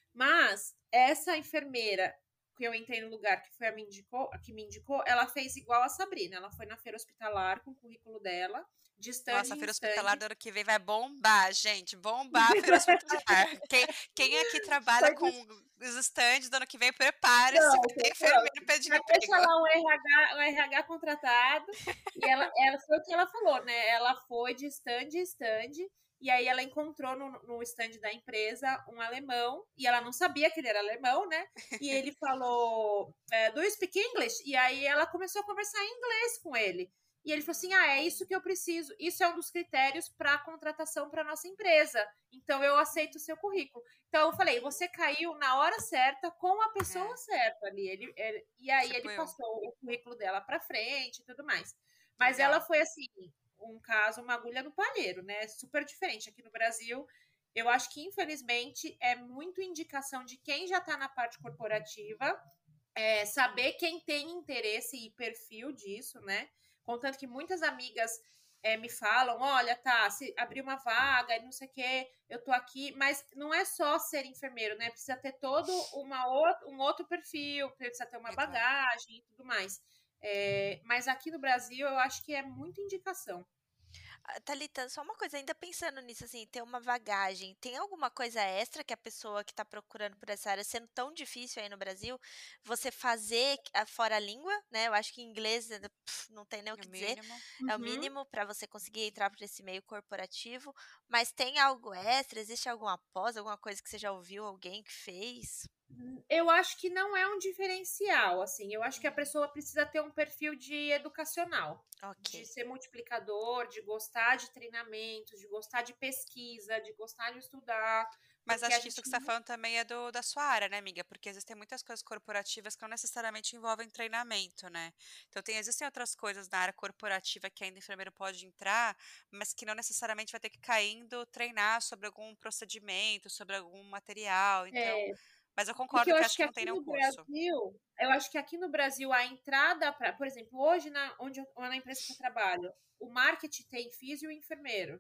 mas essa enfermeira que eu entrei no lugar que foi a, me indicou, a que me indicou, ela fez igual a Sabrina, ela foi na feira hospitalar com o currículo dela, de stand Nossa, a em feira stand. hospitalar do ano que vem vai bombar, gente. Bombar a feira hospitalar. Quem, quem aqui trabalha Foi com de os stands do ano que vem, prepare-se, vai ter pronto, pronto. enfermeiro pedindo Já deixa emprego. lá um R H, um R H contratado. E ela, ela foi o que ela falou, né? Ela foi de stand em stand. E aí ela encontrou no, no stand da empresa um alemão. E ela não sabia que ele era alemão, né? E ele falou, é, do you speak English? E aí ela começou a conversar em inglês com ele. E ele falou assim: ah, é isso que eu preciso. Isso é um dos critérios para contratação para nossa empresa. Então eu aceito o seu currículo. Então eu falei: você caiu na hora certa com a pessoa É, certa ali. Ele, ele- e aí tipo ele eu. passou o currículo dela para frente e tudo mais. Mas ela Legal. foi assim: um caso, uma agulha no palheiro, né? Super diferente. Aqui no Brasil, eu acho que infelizmente é muito indicação de quem já está na parte corporativa, é, saber quem tem interesse e perfil disso, né? Contanto que muitas amigas é, me falam, olha, tá, se abrir uma vaga, não sei o quê, eu tô aqui, mas não é só ser enfermeiro, né? Precisa ter todo uma outro, um outro perfil, precisa ter uma Exato. bagagem e tudo mais. É, mas aqui no Brasil, eu acho que é muita indicação. Ah, Thalita, só uma coisa, ainda pensando nisso, assim, ter uma bagagem, tem alguma coisa extra que a pessoa que está procurando por essa área, sendo tão difícil aí no Brasil, você fazer ah, fora a língua, né? Eu acho que inglês eh, pff, não tem nem o É o que dizer, mínimo. é o Uhum. mínimo para você conseguir entrar por esse meio corporativo, mas tem algo extra? Existe alguma pós, alguma coisa que você já ouviu alguém que fez? Eu acho que não é um diferencial, assim. Eu acho que a pessoa precisa ter um perfil de educacional, de Ok. ser multiplicador, de gostar de treinamentos, de gostar de pesquisa, de gostar de estudar, Mas porque a acho que isso gente que você está falando também é do, da sua área, né, amiga? Porque existem muitas coisas corporativas que não necessariamente envolvem treinamento, né? Então, tem, existem outras coisas na área corporativa que ainda o enfermeiro pode entrar, mas que não necessariamente vai ter que cair indo treinar sobre algum procedimento, sobre algum material. Então, é, mas eu porque concordo eu que acho acho que que não aqui tem nenhum no curso. Brasil, eu acho que aqui no Brasil a entrada para, por exemplo, hoje na onde eu, na empresa que eu trabalho, o marketing tem físio e enfermeiro.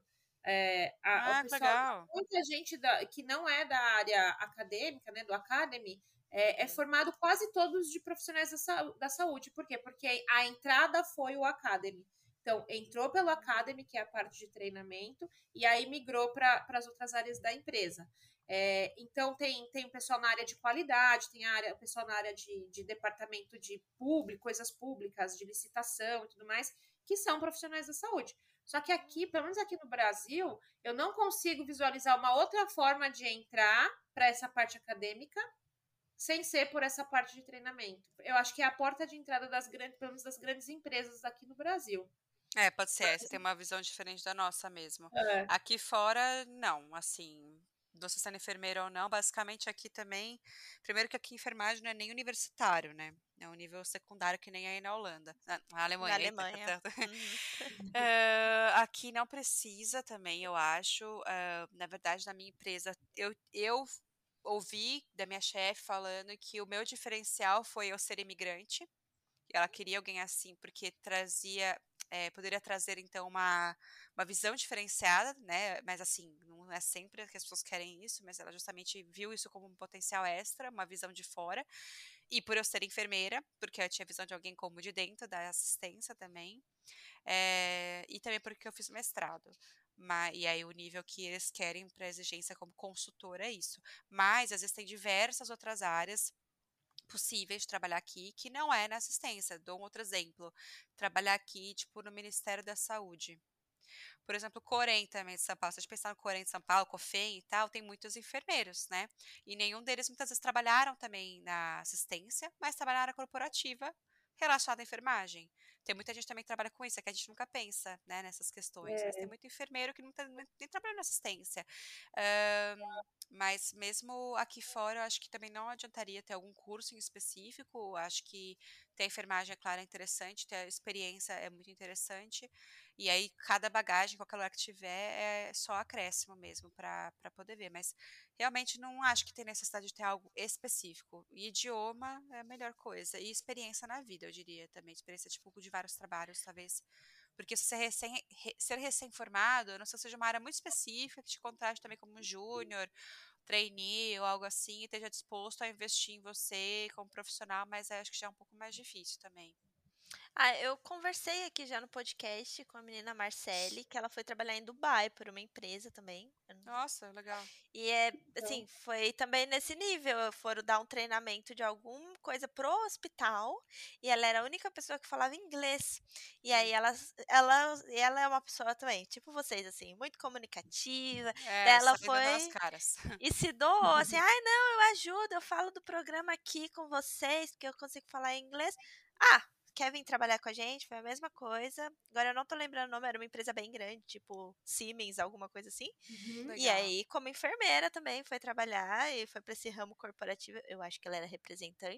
É, a- o Ah, que pessoal, legal. muita gente da- que não é da área acadêmica, né, do academy, é, é Uhum. formado quase todos de profissionais da, sau- da saúde. Por quê? Porque a entrada foi o academy. Então, entrou pelo academy, que é a parte de treinamento, e aí migrou para as outras áreas da empresa. É, então, tem, tem o pessoal na área de qualidade, tem a área, o pessoal na área de, de departamento de público, coisas públicas, de licitação e tudo mais, que são profissionais da saúde. Só que aqui, pelo menos aqui no Brasil, eu não consigo visualizar uma outra forma de entrar para essa parte acadêmica sem ser por essa parte de treinamento. Eu acho que é a porta de entrada das grandes, pelo menos das grandes empresas aqui no Brasil. É, pode ser. Aí você tem uma visão diferente da nossa mesmo. É, Aqui fora, não, assim, você sendo enfermeira ou não, basicamente aqui também, primeiro que aqui enfermagem não é nem universitário, né? É um nível secundário que nem aí na Holanda, na, na Na Alemanha, eita, Alemanha. tanto. Uhum. Eh, aqui não precisa também, eu acho. eh, na verdade, na minha empresa, eu, eu ouvi da minha chefe falando que o meu diferencial foi eu ser imigrante. Ela queria alguém assim, porque trazia, eh, poderia trazer, então, uma, uma visão diferenciada, né? Mas, assim, não é sempre que as pessoas querem isso, mas ela justamente viu isso como um potencial extra, uma visão de fora. E por eu ser enfermeira, porque eu tinha visão de alguém como de dentro, da assistência também. eh, e também porque eu fiz mestrado. Ma- e aí o nível que eles querem para exigência como consultora é isso. Mas existem diversas outras áreas possíveis de trabalhar aqui, que não é na assistência. Dou um outro exemplo. Trabalhar aqui, tipo, no Ministério da Saúde. Por exemplo, o Corém também de São Paulo. Se a gente pensar no Corém de São Paulo, COFEM e tal, tem muitos enfermeiros, né? E nenhum deles muitas vezes trabalharam também na assistência, mas trabalharam na área corporativa relacionada à enfermagem. Tem muita gente também que trabalha com isso, é que a gente nunca pensa, né, nessas questões. Mas tem é, muito enfermeiro que não tá- nem nem trabalha na assistência. Ahn, mas mesmo aqui fora, eu acho que também não adiantaria ter algum curso em específico. Acho que ter a enfermagem, é claro, é interessante, ter a experiência é muito interessante. E aí, cada bagagem, qualquer lugar que tiver, é só acréscimo mesmo para para poder ver. Mas realmente não acho que tem necessidade de ter algo específico. E idioma é a melhor coisa. E experiência na vida, eu diria também. Experiência, tipo, de vários trabalhos, talvez. Porque se você recém, re- ser recém-formado, a não ser que seja uma área muito específica, que te contrate também como júnior, trainee ou algo assim, e esteja disposto a investir em você como profissional, mas eu acho que já é um pouco mais difícil também. Ah, eu conversei aqui já no podcast com a menina Marcele, que ela foi trabalhar em Dubai por uma empresa também. Eu não- Nossa, legal. E é, assim, então, foi também nesse nível. Foram dar um treinamento de alguma coisa pro hospital e ela era a única pessoa que falava inglês. E aí Hum. ela, ela, ela é uma pessoa também, tipo vocês, assim, muito comunicativa. Daí É, ela sabendo dar as foi caras. e se doou, assim, ai, não, eu ajudo, eu falo do programa aqui com vocês, porque eu consigo falar inglês. Ah, quer vir trabalhar com a gente? Foi a mesma coisa. Agora eu não tô lembrando o nome, era uma empresa bem grande, tipo Siemens, alguma coisa assim. uhum. E Legal. aí, como enfermeira também, foi trabalhar e foi pra esse ramo corporativo. Eu acho que ela era representante.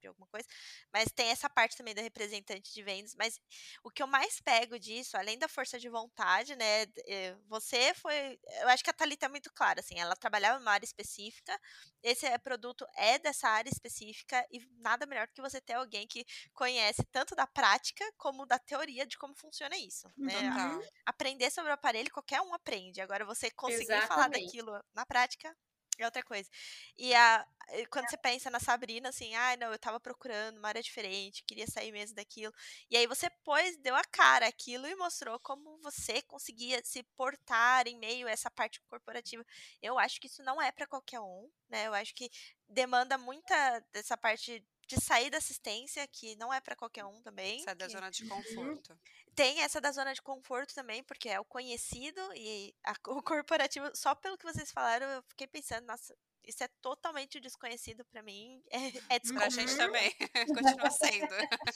de alguma coisa, mas tem essa parte também da representante de vendas, mas o que eu mais pego disso, além da força de vontade, né, eh, você foi, eu acho que a Thalita é muito clara, assim, ela trabalhava numa área específica, esse é, produto é dessa área específica e nada melhor do que você ter alguém que conhece tanto da prática como da teoria de como funciona isso, né? Uhum. Total. Aprender sobre o aparelho qualquer um aprende, agora você conseguir falar Exatamente. daquilo na prática é outra coisa. E É. a, e quando você pensa na Sabrina, assim, ai, não, eu tava procurando uma área diferente, queria sair mesmo daquilo. E aí você pôs, deu a cara aquilo e mostrou como você conseguia se portar em meio a essa parte corporativa. Eu acho que isso não é para qualquer um, né? Eu acho que demanda muita dessa parte de sair da assistência, que não é para qualquer um também. Sai da Que zona de Uhum. conforto. tem essa da zona de conforto também, porque é o conhecido e a- o corporativo, só pelo que vocês falaram, eu fiquei pensando, nossa, isso é totalmente desconhecido pra mim, é, é Pra gente Uhum. desconfortável. também. Continua sendo.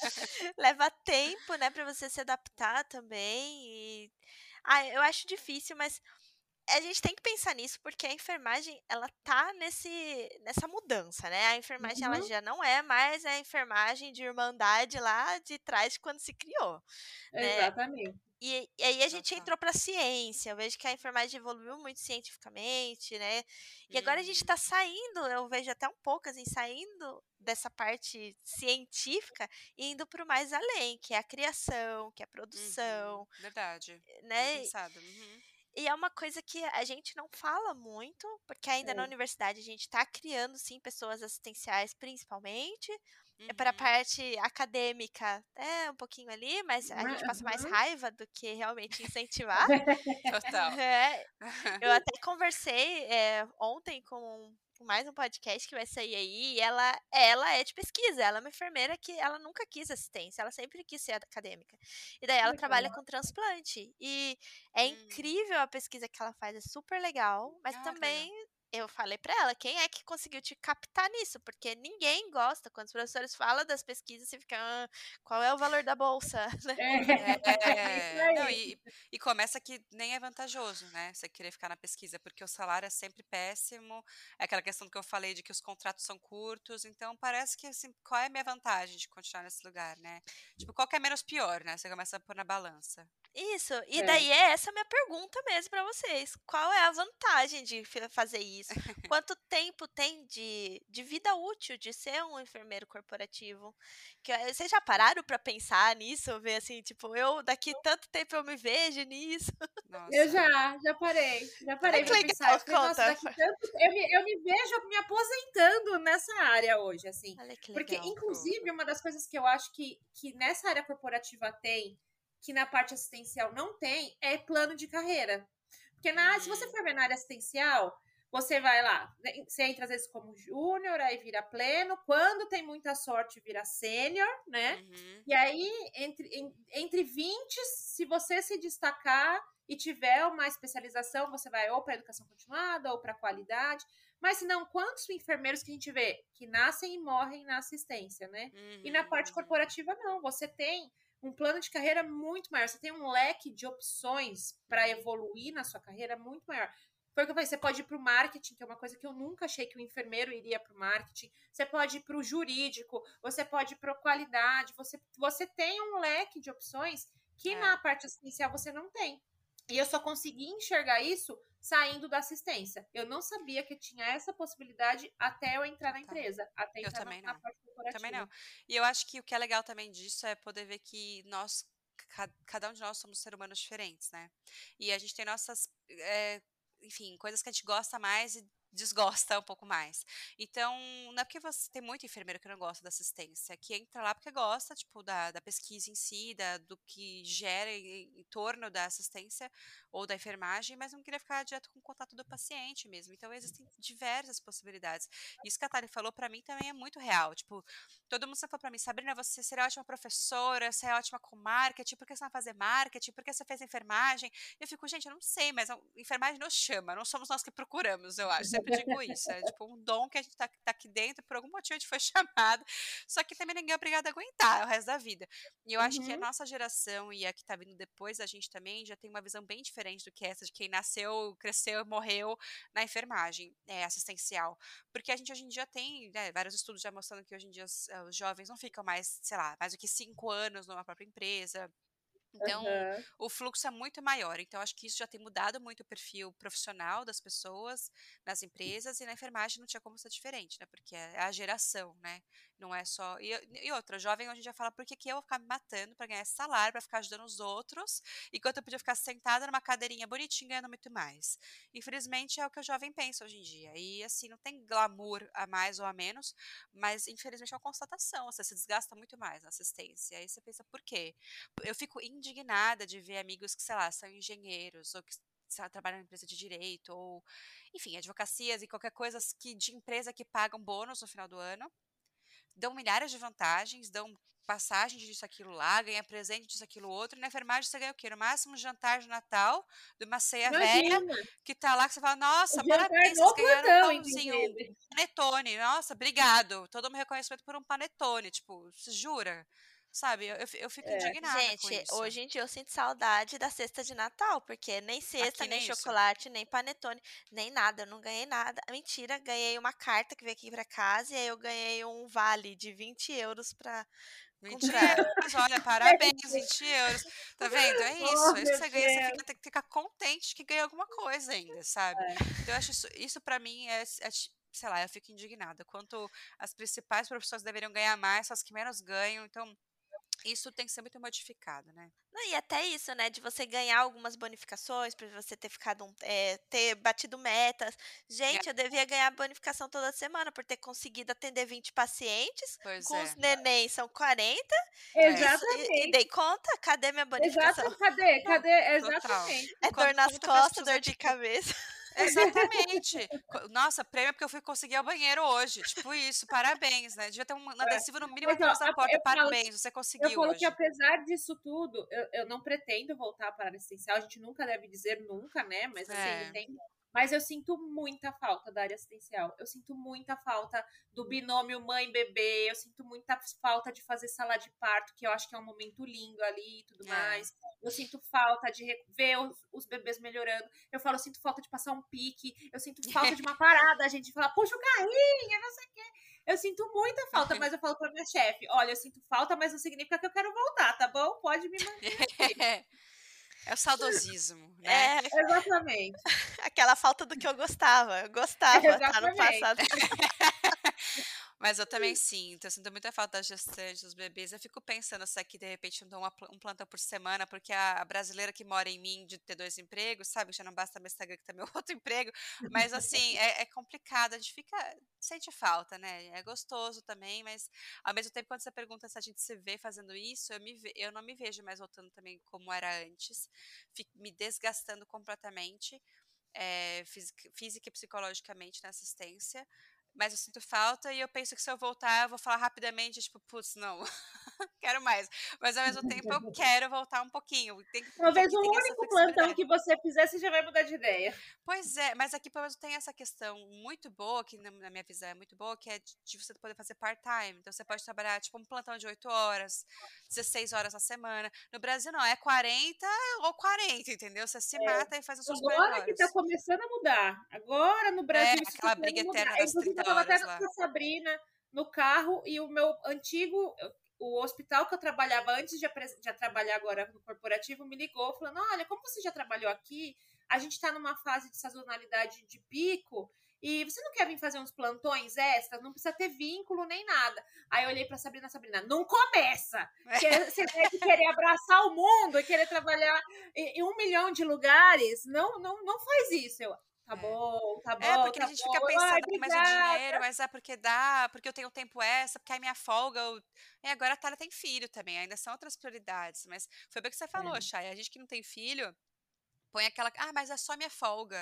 Leva tempo, né, pra você se adaptar também. E ah, eu acho difícil, mas a gente tem que pensar nisso, porque a enfermagem, ela tá nesse, nessa mudança, né? A enfermagem, ela Uhum. já não é mais a enfermagem de irmandade lá de trás, quando se criou, né? Exatamente. E, e aí a gente Total. entrou para a ciência. Eu vejo que a enfermagem evoluiu muito cientificamente, né? E agora a gente Uhum. está saindo, eu vejo até um pouco assim, saindo dessa parte científica e indo para o mais além, que é a criação, que é a Uhum. produção, Verdade. Bem né? pensado. Uhum. E é uma coisa que a gente não fala muito, porque ainda na É. universidade a gente está criando, sim, pessoas assistenciais, principalmente. É para a Uhum. parte acadêmica, é um pouquinho ali, mas a gente passa mais Uhum. raiva do que realmente incentivar. Total. É, eu até conversei é, ontem com mais um podcast que vai sair aí, e ela, ela é de pesquisa, ela é uma enfermeira que ela nunca quis assistência, ela sempre quis ser acadêmica. E daí ela trabalha Legal. com transplante. E é Hum. incrível a pesquisa que ela faz, é super legal, mas Ah, que legal. também eu falei pra ela, quem é que conseguiu te captar nisso? Porque ninguém gosta. Quando os professores falam das pesquisas, você fica, ah, qual é o valor da bolsa? Né? É. Isso É, não, aí. e, e começa que nem é vantajoso, né? Você querer ficar na pesquisa, porque o salário é sempre péssimo. É aquela questão que eu falei de que os contratos são curtos, então parece que assim, qual é a minha vantagem de continuar nesse lugar, né? Tipo, qual que é menos pior, né? Você começa a pôr na balança. Isso, e É. daí é essa a minha pergunta mesmo pra vocês. Qual é a vantagem de fi- fazer isso? Quanto tempo tem de, de vida útil de ser um enfermeiro corporativo? Que, eh, vocês já pararam pra pensar nisso? Ver assim, tipo, eu daqui tanto tempo eu me vejo nisso? Eu Nossa, já, já parei. Já Ai, parei que para pensar. legal, Eu falei, nossa, conta. daqui tanto. Eu me, eu me vejo me aposentando nessa área hoje, assim. Olha que Porque, legal. inclusive, uma das coisas que eu acho que, que nessa área corporativa tem, que na parte assistencial não tem, é plano de carreira. Porque na, se você uhum, for ver na área assistencial, você vai lá, né, você entra às vezes como júnior, aí vira pleno. Quando tem muita sorte, vira sênior, né? uhum, E aí, entre, em- entre vinte, se você se destacar e tiver uma especialização, você vai ou para educação continuada ou para qualidade. Mas se não, quantos enfermeiros que a gente vê que nascem e morrem na assistência, né? E na uhum, parte uhum. corporativa, não. Você tem um plano de carreira muito maior, você tem um leque de opções para Uhum. evoluir na sua carreira muito maior. Foi o que eu falei, você pode ir para o marketing, que é uma coisa que eu nunca achei que o enfermeiro iria para o marketing. Você pode ir para o jurídico, você pode ir para a qualidade. Você, você tem um leque de opções que É, na parte assistencial você não tem. E eu só consegui enxergar isso saindo da assistência. Eu não sabia que tinha essa possibilidade até eu entrar na total. empresa, até Eu entrar na, também na não. parte Também não. corporativa. E eu acho que o que é legal também disso é poder ver que nós, ca- cada um de nós somos seres humanos diferentes, né? E a gente tem nossas, é, enfim, coisas que a gente gosta mais e desgosta um pouco mais. Então, não é porque você tem muito enfermeiro que não gosta da assistência, que entra lá porque gosta, tipo, da, da pesquisa em si, da, do que gera em, em torno da assistência ou da enfermagem, mas não queria ficar direto com o contato do paciente mesmo. Então, existem diversas possibilidades. Isso que a Thalia falou pra mim também é muito real. Tipo, todo mundo sempre falou pra mim, Sabrina, você seria ótima professora, você é ótima com marketing, por que você não vai fazer marketing? Por que você fez enfermagem? Eu fico, gente, eu não sei, mas a enfermagem nos chama, não somos nós que procuramos, eu acho. sempre digo isso, é tipo um dom que a gente tá, tá aqui dentro, por algum motivo a gente foi chamado, só que também ninguém é obrigado a aguentar o resto da vida. E eu acho que a Uhum. nossa geração e a que tá vindo depois da gente também já tem uma visão bem diferente do que essa de quem nasceu, cresceu, morreu na enfermagem é, assistencial. Porque a gente hoje em dia tem, né, vários estudos já mostrando que hoje em dia os, eh, os jovens não ficam mais, sei lá, mais do que cinco anos numa própria empresa. Então, Aham. o fluxo é muito maior. Então, acho que isso já tem mudado muito o perfil profissional das pessoas nas empresas e na enfermagem não tinha como ser diferente, né? Porque é a geração, né? Não é só. E, e outra, jovem hoje em dia fala, por que, que eu vou ficar me matando para ganhar esse salário, para ficar ajudando os outros, enquanto eu podia ficar sentada numa cadeirinha bonitinha ganhando muito mais? Infelizmente, é o que o jovem pensa hoje em dia. E, assim, não tem glamour a mais ou a menos, mas, infelizmente, é uma constatação. Você se desgasta muito mais na assistência. Aí você pensa, por quê? Eu fico indignada de ver amigos que, sei lá, são engenheiros ou que sei lá, trabalham em empresa de direito ou, enfim, advocacias e qualquer coisa que, de empresa que pagam bônus no final do ano, dão milhares de vantagens, dão passagem disso, aquilo lá, ganha presente disso, aquilo outro, e na enfermagem você ganha o quê? No máximo um jantar de Natal, de uma ceia velha, Imagina, que tá lá, que você fala, o nossa, jantar parabéns, vocês no ganharam um plantão, pãozinho, um inclusive. panetone, nossa, obrigado, todo um reconhecimento por um panetone, tipo, você jura? Sabe, eu, eu eu fico É. indignada com Gente, isso. hoje em dia eu sinto saudade da cesta de Natal, porque nem cesta, Aqui nem nem isso. chocolate, nem panetone, nem nada, eu não ganhei nada. Mentira, ganhei uma carta que veio aqui pra casa e aí eu ganhei um vale de vinte euros pra vinte comprar. euros, olha, parabéns, vinte euros. Tá vendo? É Oh, isso. É isso que meu você ganha, você fica, Deus. tem que ficar contente que ganha alguma coisa ainda, sabe? Então, eu acho isso, isso pra mim é, é, sei lá, eu fico indignada. Quanto as principais profissões deveriam ganhar mais, são as que menos ganham. Então, isso tem que ser muito modificado, né? Não, e até isso, né, de você ganhar algumas bonificações, pra você ter ficado, um, é, ter batido metas. É, Gente, eu devia ganhar bonificação toda semana por ter conseguido atender vinte pacientes, pois com os é. neném são quarenta, É, isso, e, e Exatamente. dei conta? Cadê minha Exata, bonificação? cadê? não, Cadê? total. Exatamente. E É dor quando nas conta pras costas, pessoas, é dor de tipo, cabeça. exatamente. Co- Nossa, prêmio porque eu fui conseguir ao banheiro hoje. Tipo isso, parabéns, né? Devia ter um É. adesivo no mínimo Mas, ó, atrás da a- porta. eu falo, Parabéns, você eu conseguiu falo que hoje. apesar disso tudo, eu, eu não pretendo voltar para a área assistencial. A gente nunca deve dizer nunca, né? Mas assim, É, pretendo. Mas eu sinto muita falta da área assistencial. Eu sinto muita falta do binômio mãe-bebê. Eu sinto muita falta de fazer sala de parto, que eu acho que é um momento lindo ali e tudo é. mais. Eu sinto falta de re- ver os, os bebês melhorando. Eu falo, eu sinto falta de passar um pique. Eu sinto falta de uma parada, a gente falar, puxa o carrinho, não sei o quê. Eu sinto muita falta, mas eu falo pra minha chefe: olha, eu sinto falta, mas não significa que eu quero voltar, tá bom? Pode me manter aqui. É o saudosismo, né? É, Exatamente. aquela falta do que eu gostava. Eu gostava, tá no Exatamente. passado. Mas eu também sinto, eu sinto muita falta das gestantes, dos bebês. Eu fico pensando se aqui, de repente, não dou uma pl- um plantão por semana, porque a, a brasileira que mora em mim de ter dois empregos, sabe? Já não basta meu Instagram, que tá meu outro emprego. Mas, assim, é, é complicado. A gente fica, sente falta, né? É gostoso também, mas, ao mesmo tempo, quando você pergunta se a gente se vê fazendo isso, eu, me ve- eu não me vejo mais voltando também como era antes. Fico me desgastando completamente, é, física, física e psicologicamente na assistência. Mas eu sinto falta e eu penso que se eu voltar, eu vou falar rapidamente, tipo, putz, não, quero mais. Mas ao mesmo tempo eu quero voltar um pouquinho, tem- porque Talvez aqui o tem essa único plantão flexibilidade. que você fizer, você já vai mudar de ideia. Pois é, mas aqui pelo menos tem essa questão muito boa, que na na minha visão é muito boa, que é de, de você poder fazer part-time. Então você pode trabalhar tipo um plantão de oito horas, dezesseis horas na semana. No Brasil não, é quarenta ou quarenta, entendeu? Você se mata e faz as suas quarenta Agora que tá horas. começando a mudar. Agora no É, Brasil isso tá aquela começando briga a mudar. eterna Eu, das inclusive, eu trinta tava até horas com lá. a Sabrina no carro e o meu antigo, o hospital que eu trabalhava antes de, apres- de trabalhar agora no corporativo me ligou falando: olha, como você já trabalhou aqui, a gente tá numa fase de sazonalidade de pico. E você não quer vir fazer uns plantões extras? Não precisa ter vínculo nem nada. Aí eu olhei pra Sabrina, Sabrina, não começa! Que você deve querer abraçar o mundo e querer trabalhar em, em um milhão de lugares. Não, não, não faz isso. Eu, tá É. bom, tá É, bom, porque a tá gente fica bom. Eu, ai, pensando, "Ah, mas o dinheiro, obrigada. mas é porque dá, porque eu tenho tempo extra, porque é minha folga. Eu... E agora a Thalia tem filho também, ainda são outras prioridades. Mas foi bem o que você falou, É, Chay. A gente que não tem filho, põe aquela. Ah, mas é só minha folga.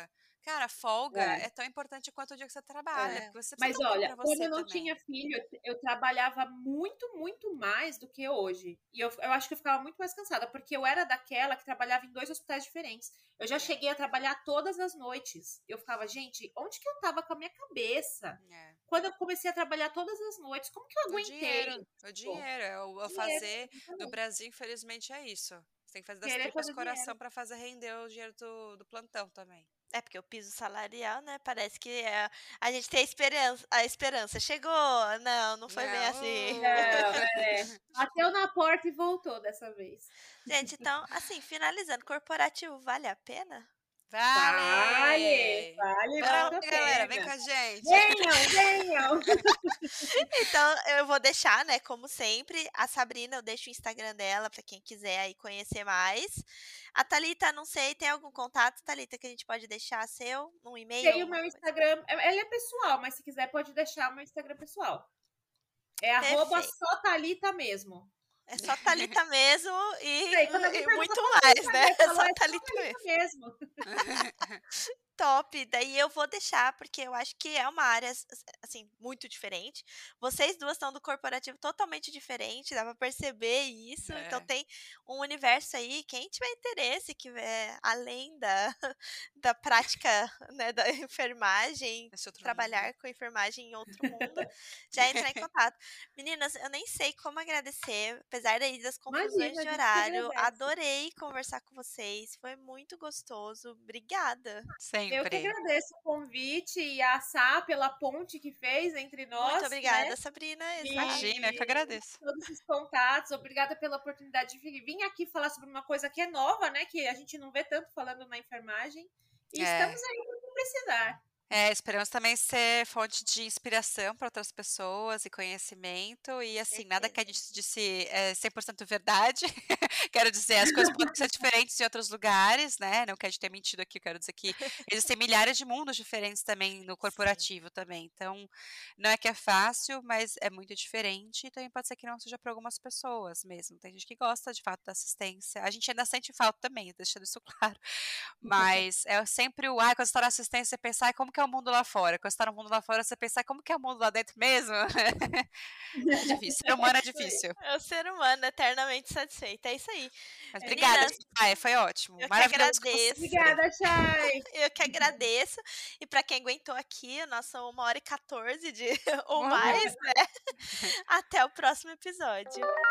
Cara, folga É. é tão importante quanto o dia que você trabalha, É. porque você Mas precisa ter olha, pra quando você eu não também. tinha filho, eu, eu trabalhava muito, muito mais do que hoje. E eu, eu acho que eu ficava muito mais cansada, porque eu era daquela que trabalhava em dois hospitais diferentes. Eu já É. cheguei a trabalhar todas as noites. Eu ficava, gente, onde que eu tava com a minha cabeça? É. Quando eu comecei a trabalhar todas as noites, como que eu O aguentei? dinheiro, o Pô, dinheiro, é o, o dinheiro, fazer no exatamente. Brasil, infelizmente, é isso. Você tem que fazer das Querer tripas fazer dinheiro. coração pra fazer render o dinheiro do, do plantão também. É porque o piso salarial, né? Parece que é, a gente tem a esperança, a esperança. Chegou! Não, não foi bem assim. Não, é. Bateu na porta e voltou dessa vez. Gente, então, assim, finalizando, corporativo vale a pena? Vale, Vale! vale Bora lá, muito a galera, vem pena. com a gente. Venham, venham. Então, eu vou deixar, né, como sempre, a Sabrina, eu deixo o Instagram dela pra quem quiser aí conhecer mais. A Thalita, não sei, tem algum contato, Thalita, que a gente pode deixar seu, um e-mail? Tem o alguma meu coisa? Instagram, ele é pessoal, mas se quiser pode deixar o meu Instagram pessoal. É arroba Perfeito. só Thalita mesmo. É só Thalita mesmo e, Aí, quando alguém e pergunta muito como que mais, é né? Instagram, eu falo, Só é só Thalita Thalita mesmo. mesmo. Top, daí eu vou deixar, porque eu acho que é uma área, s- assim, muito diferente. Vocês duas estão do corporativo totalmente diferente, dá pra perceber isso. Então É, tem um universo aí, quem tiver interesse, que é além da, da prática, né, da enfermagem, esse outro mundo. trabalhar com enfermagem em outro mundo, já entrar em contato. Meninas, eu nem sei como agradecer, apesar daí das confusões Imagina, a de gente que horário, agradece. adorei conversar com vocês, foi muito gostoso, obrigada. Eu que Sempre. agradeço o convite e a Sá pela ponte que fez entre nós. Muito obrigada, né? Sabrina. Exato. Imagina, eu que E agradeço. todos os contatos. Obrigada pela oportunidade de vir vir aqui falar sobre uma coisa que é nova, né? Que a gente não vê tanto falando na enfermagem. E É. estamos aí para precisar. É, esperamos também ser fonte de inspiração para outras pessoas e conhecimento. E assim, nada que a gente disse é cem por cento verdade. Quero dizer, as coisas podem ser diferentes em outros lugares, né? Não que a gente tenha mentido aqui, eu quero dizer que existem milhares de mundos diferentes também no corporativo também. Então, não é que é fácil, mas é muito diferente. E também pode ser que não seja para algumas pessoas mesmo. Tem gente que gosta de fato da assistência. A gente ainda sente falta também, deixando isso claro. Mas é sempre o, ai, quando você está na assistência, você pensar, ai, como que é o mundo lá fora? Quando você está no mundo lá fora, você pensar, como que é o mundo lá dentro mesmo? É difícil, ser humano é difícil. É o ser humano eternamente satisfeito, é isso aí. Mas obrigada, Meninas, Chay, foi ótimo. eu que Maravilhoso com você. agradeço. Obrigada, Chay. Eu que agradeço. E para quem aguentou aqui, a nossa uma hora e quatorze de, ou Uhul. mais, né? Até o próximo episódio.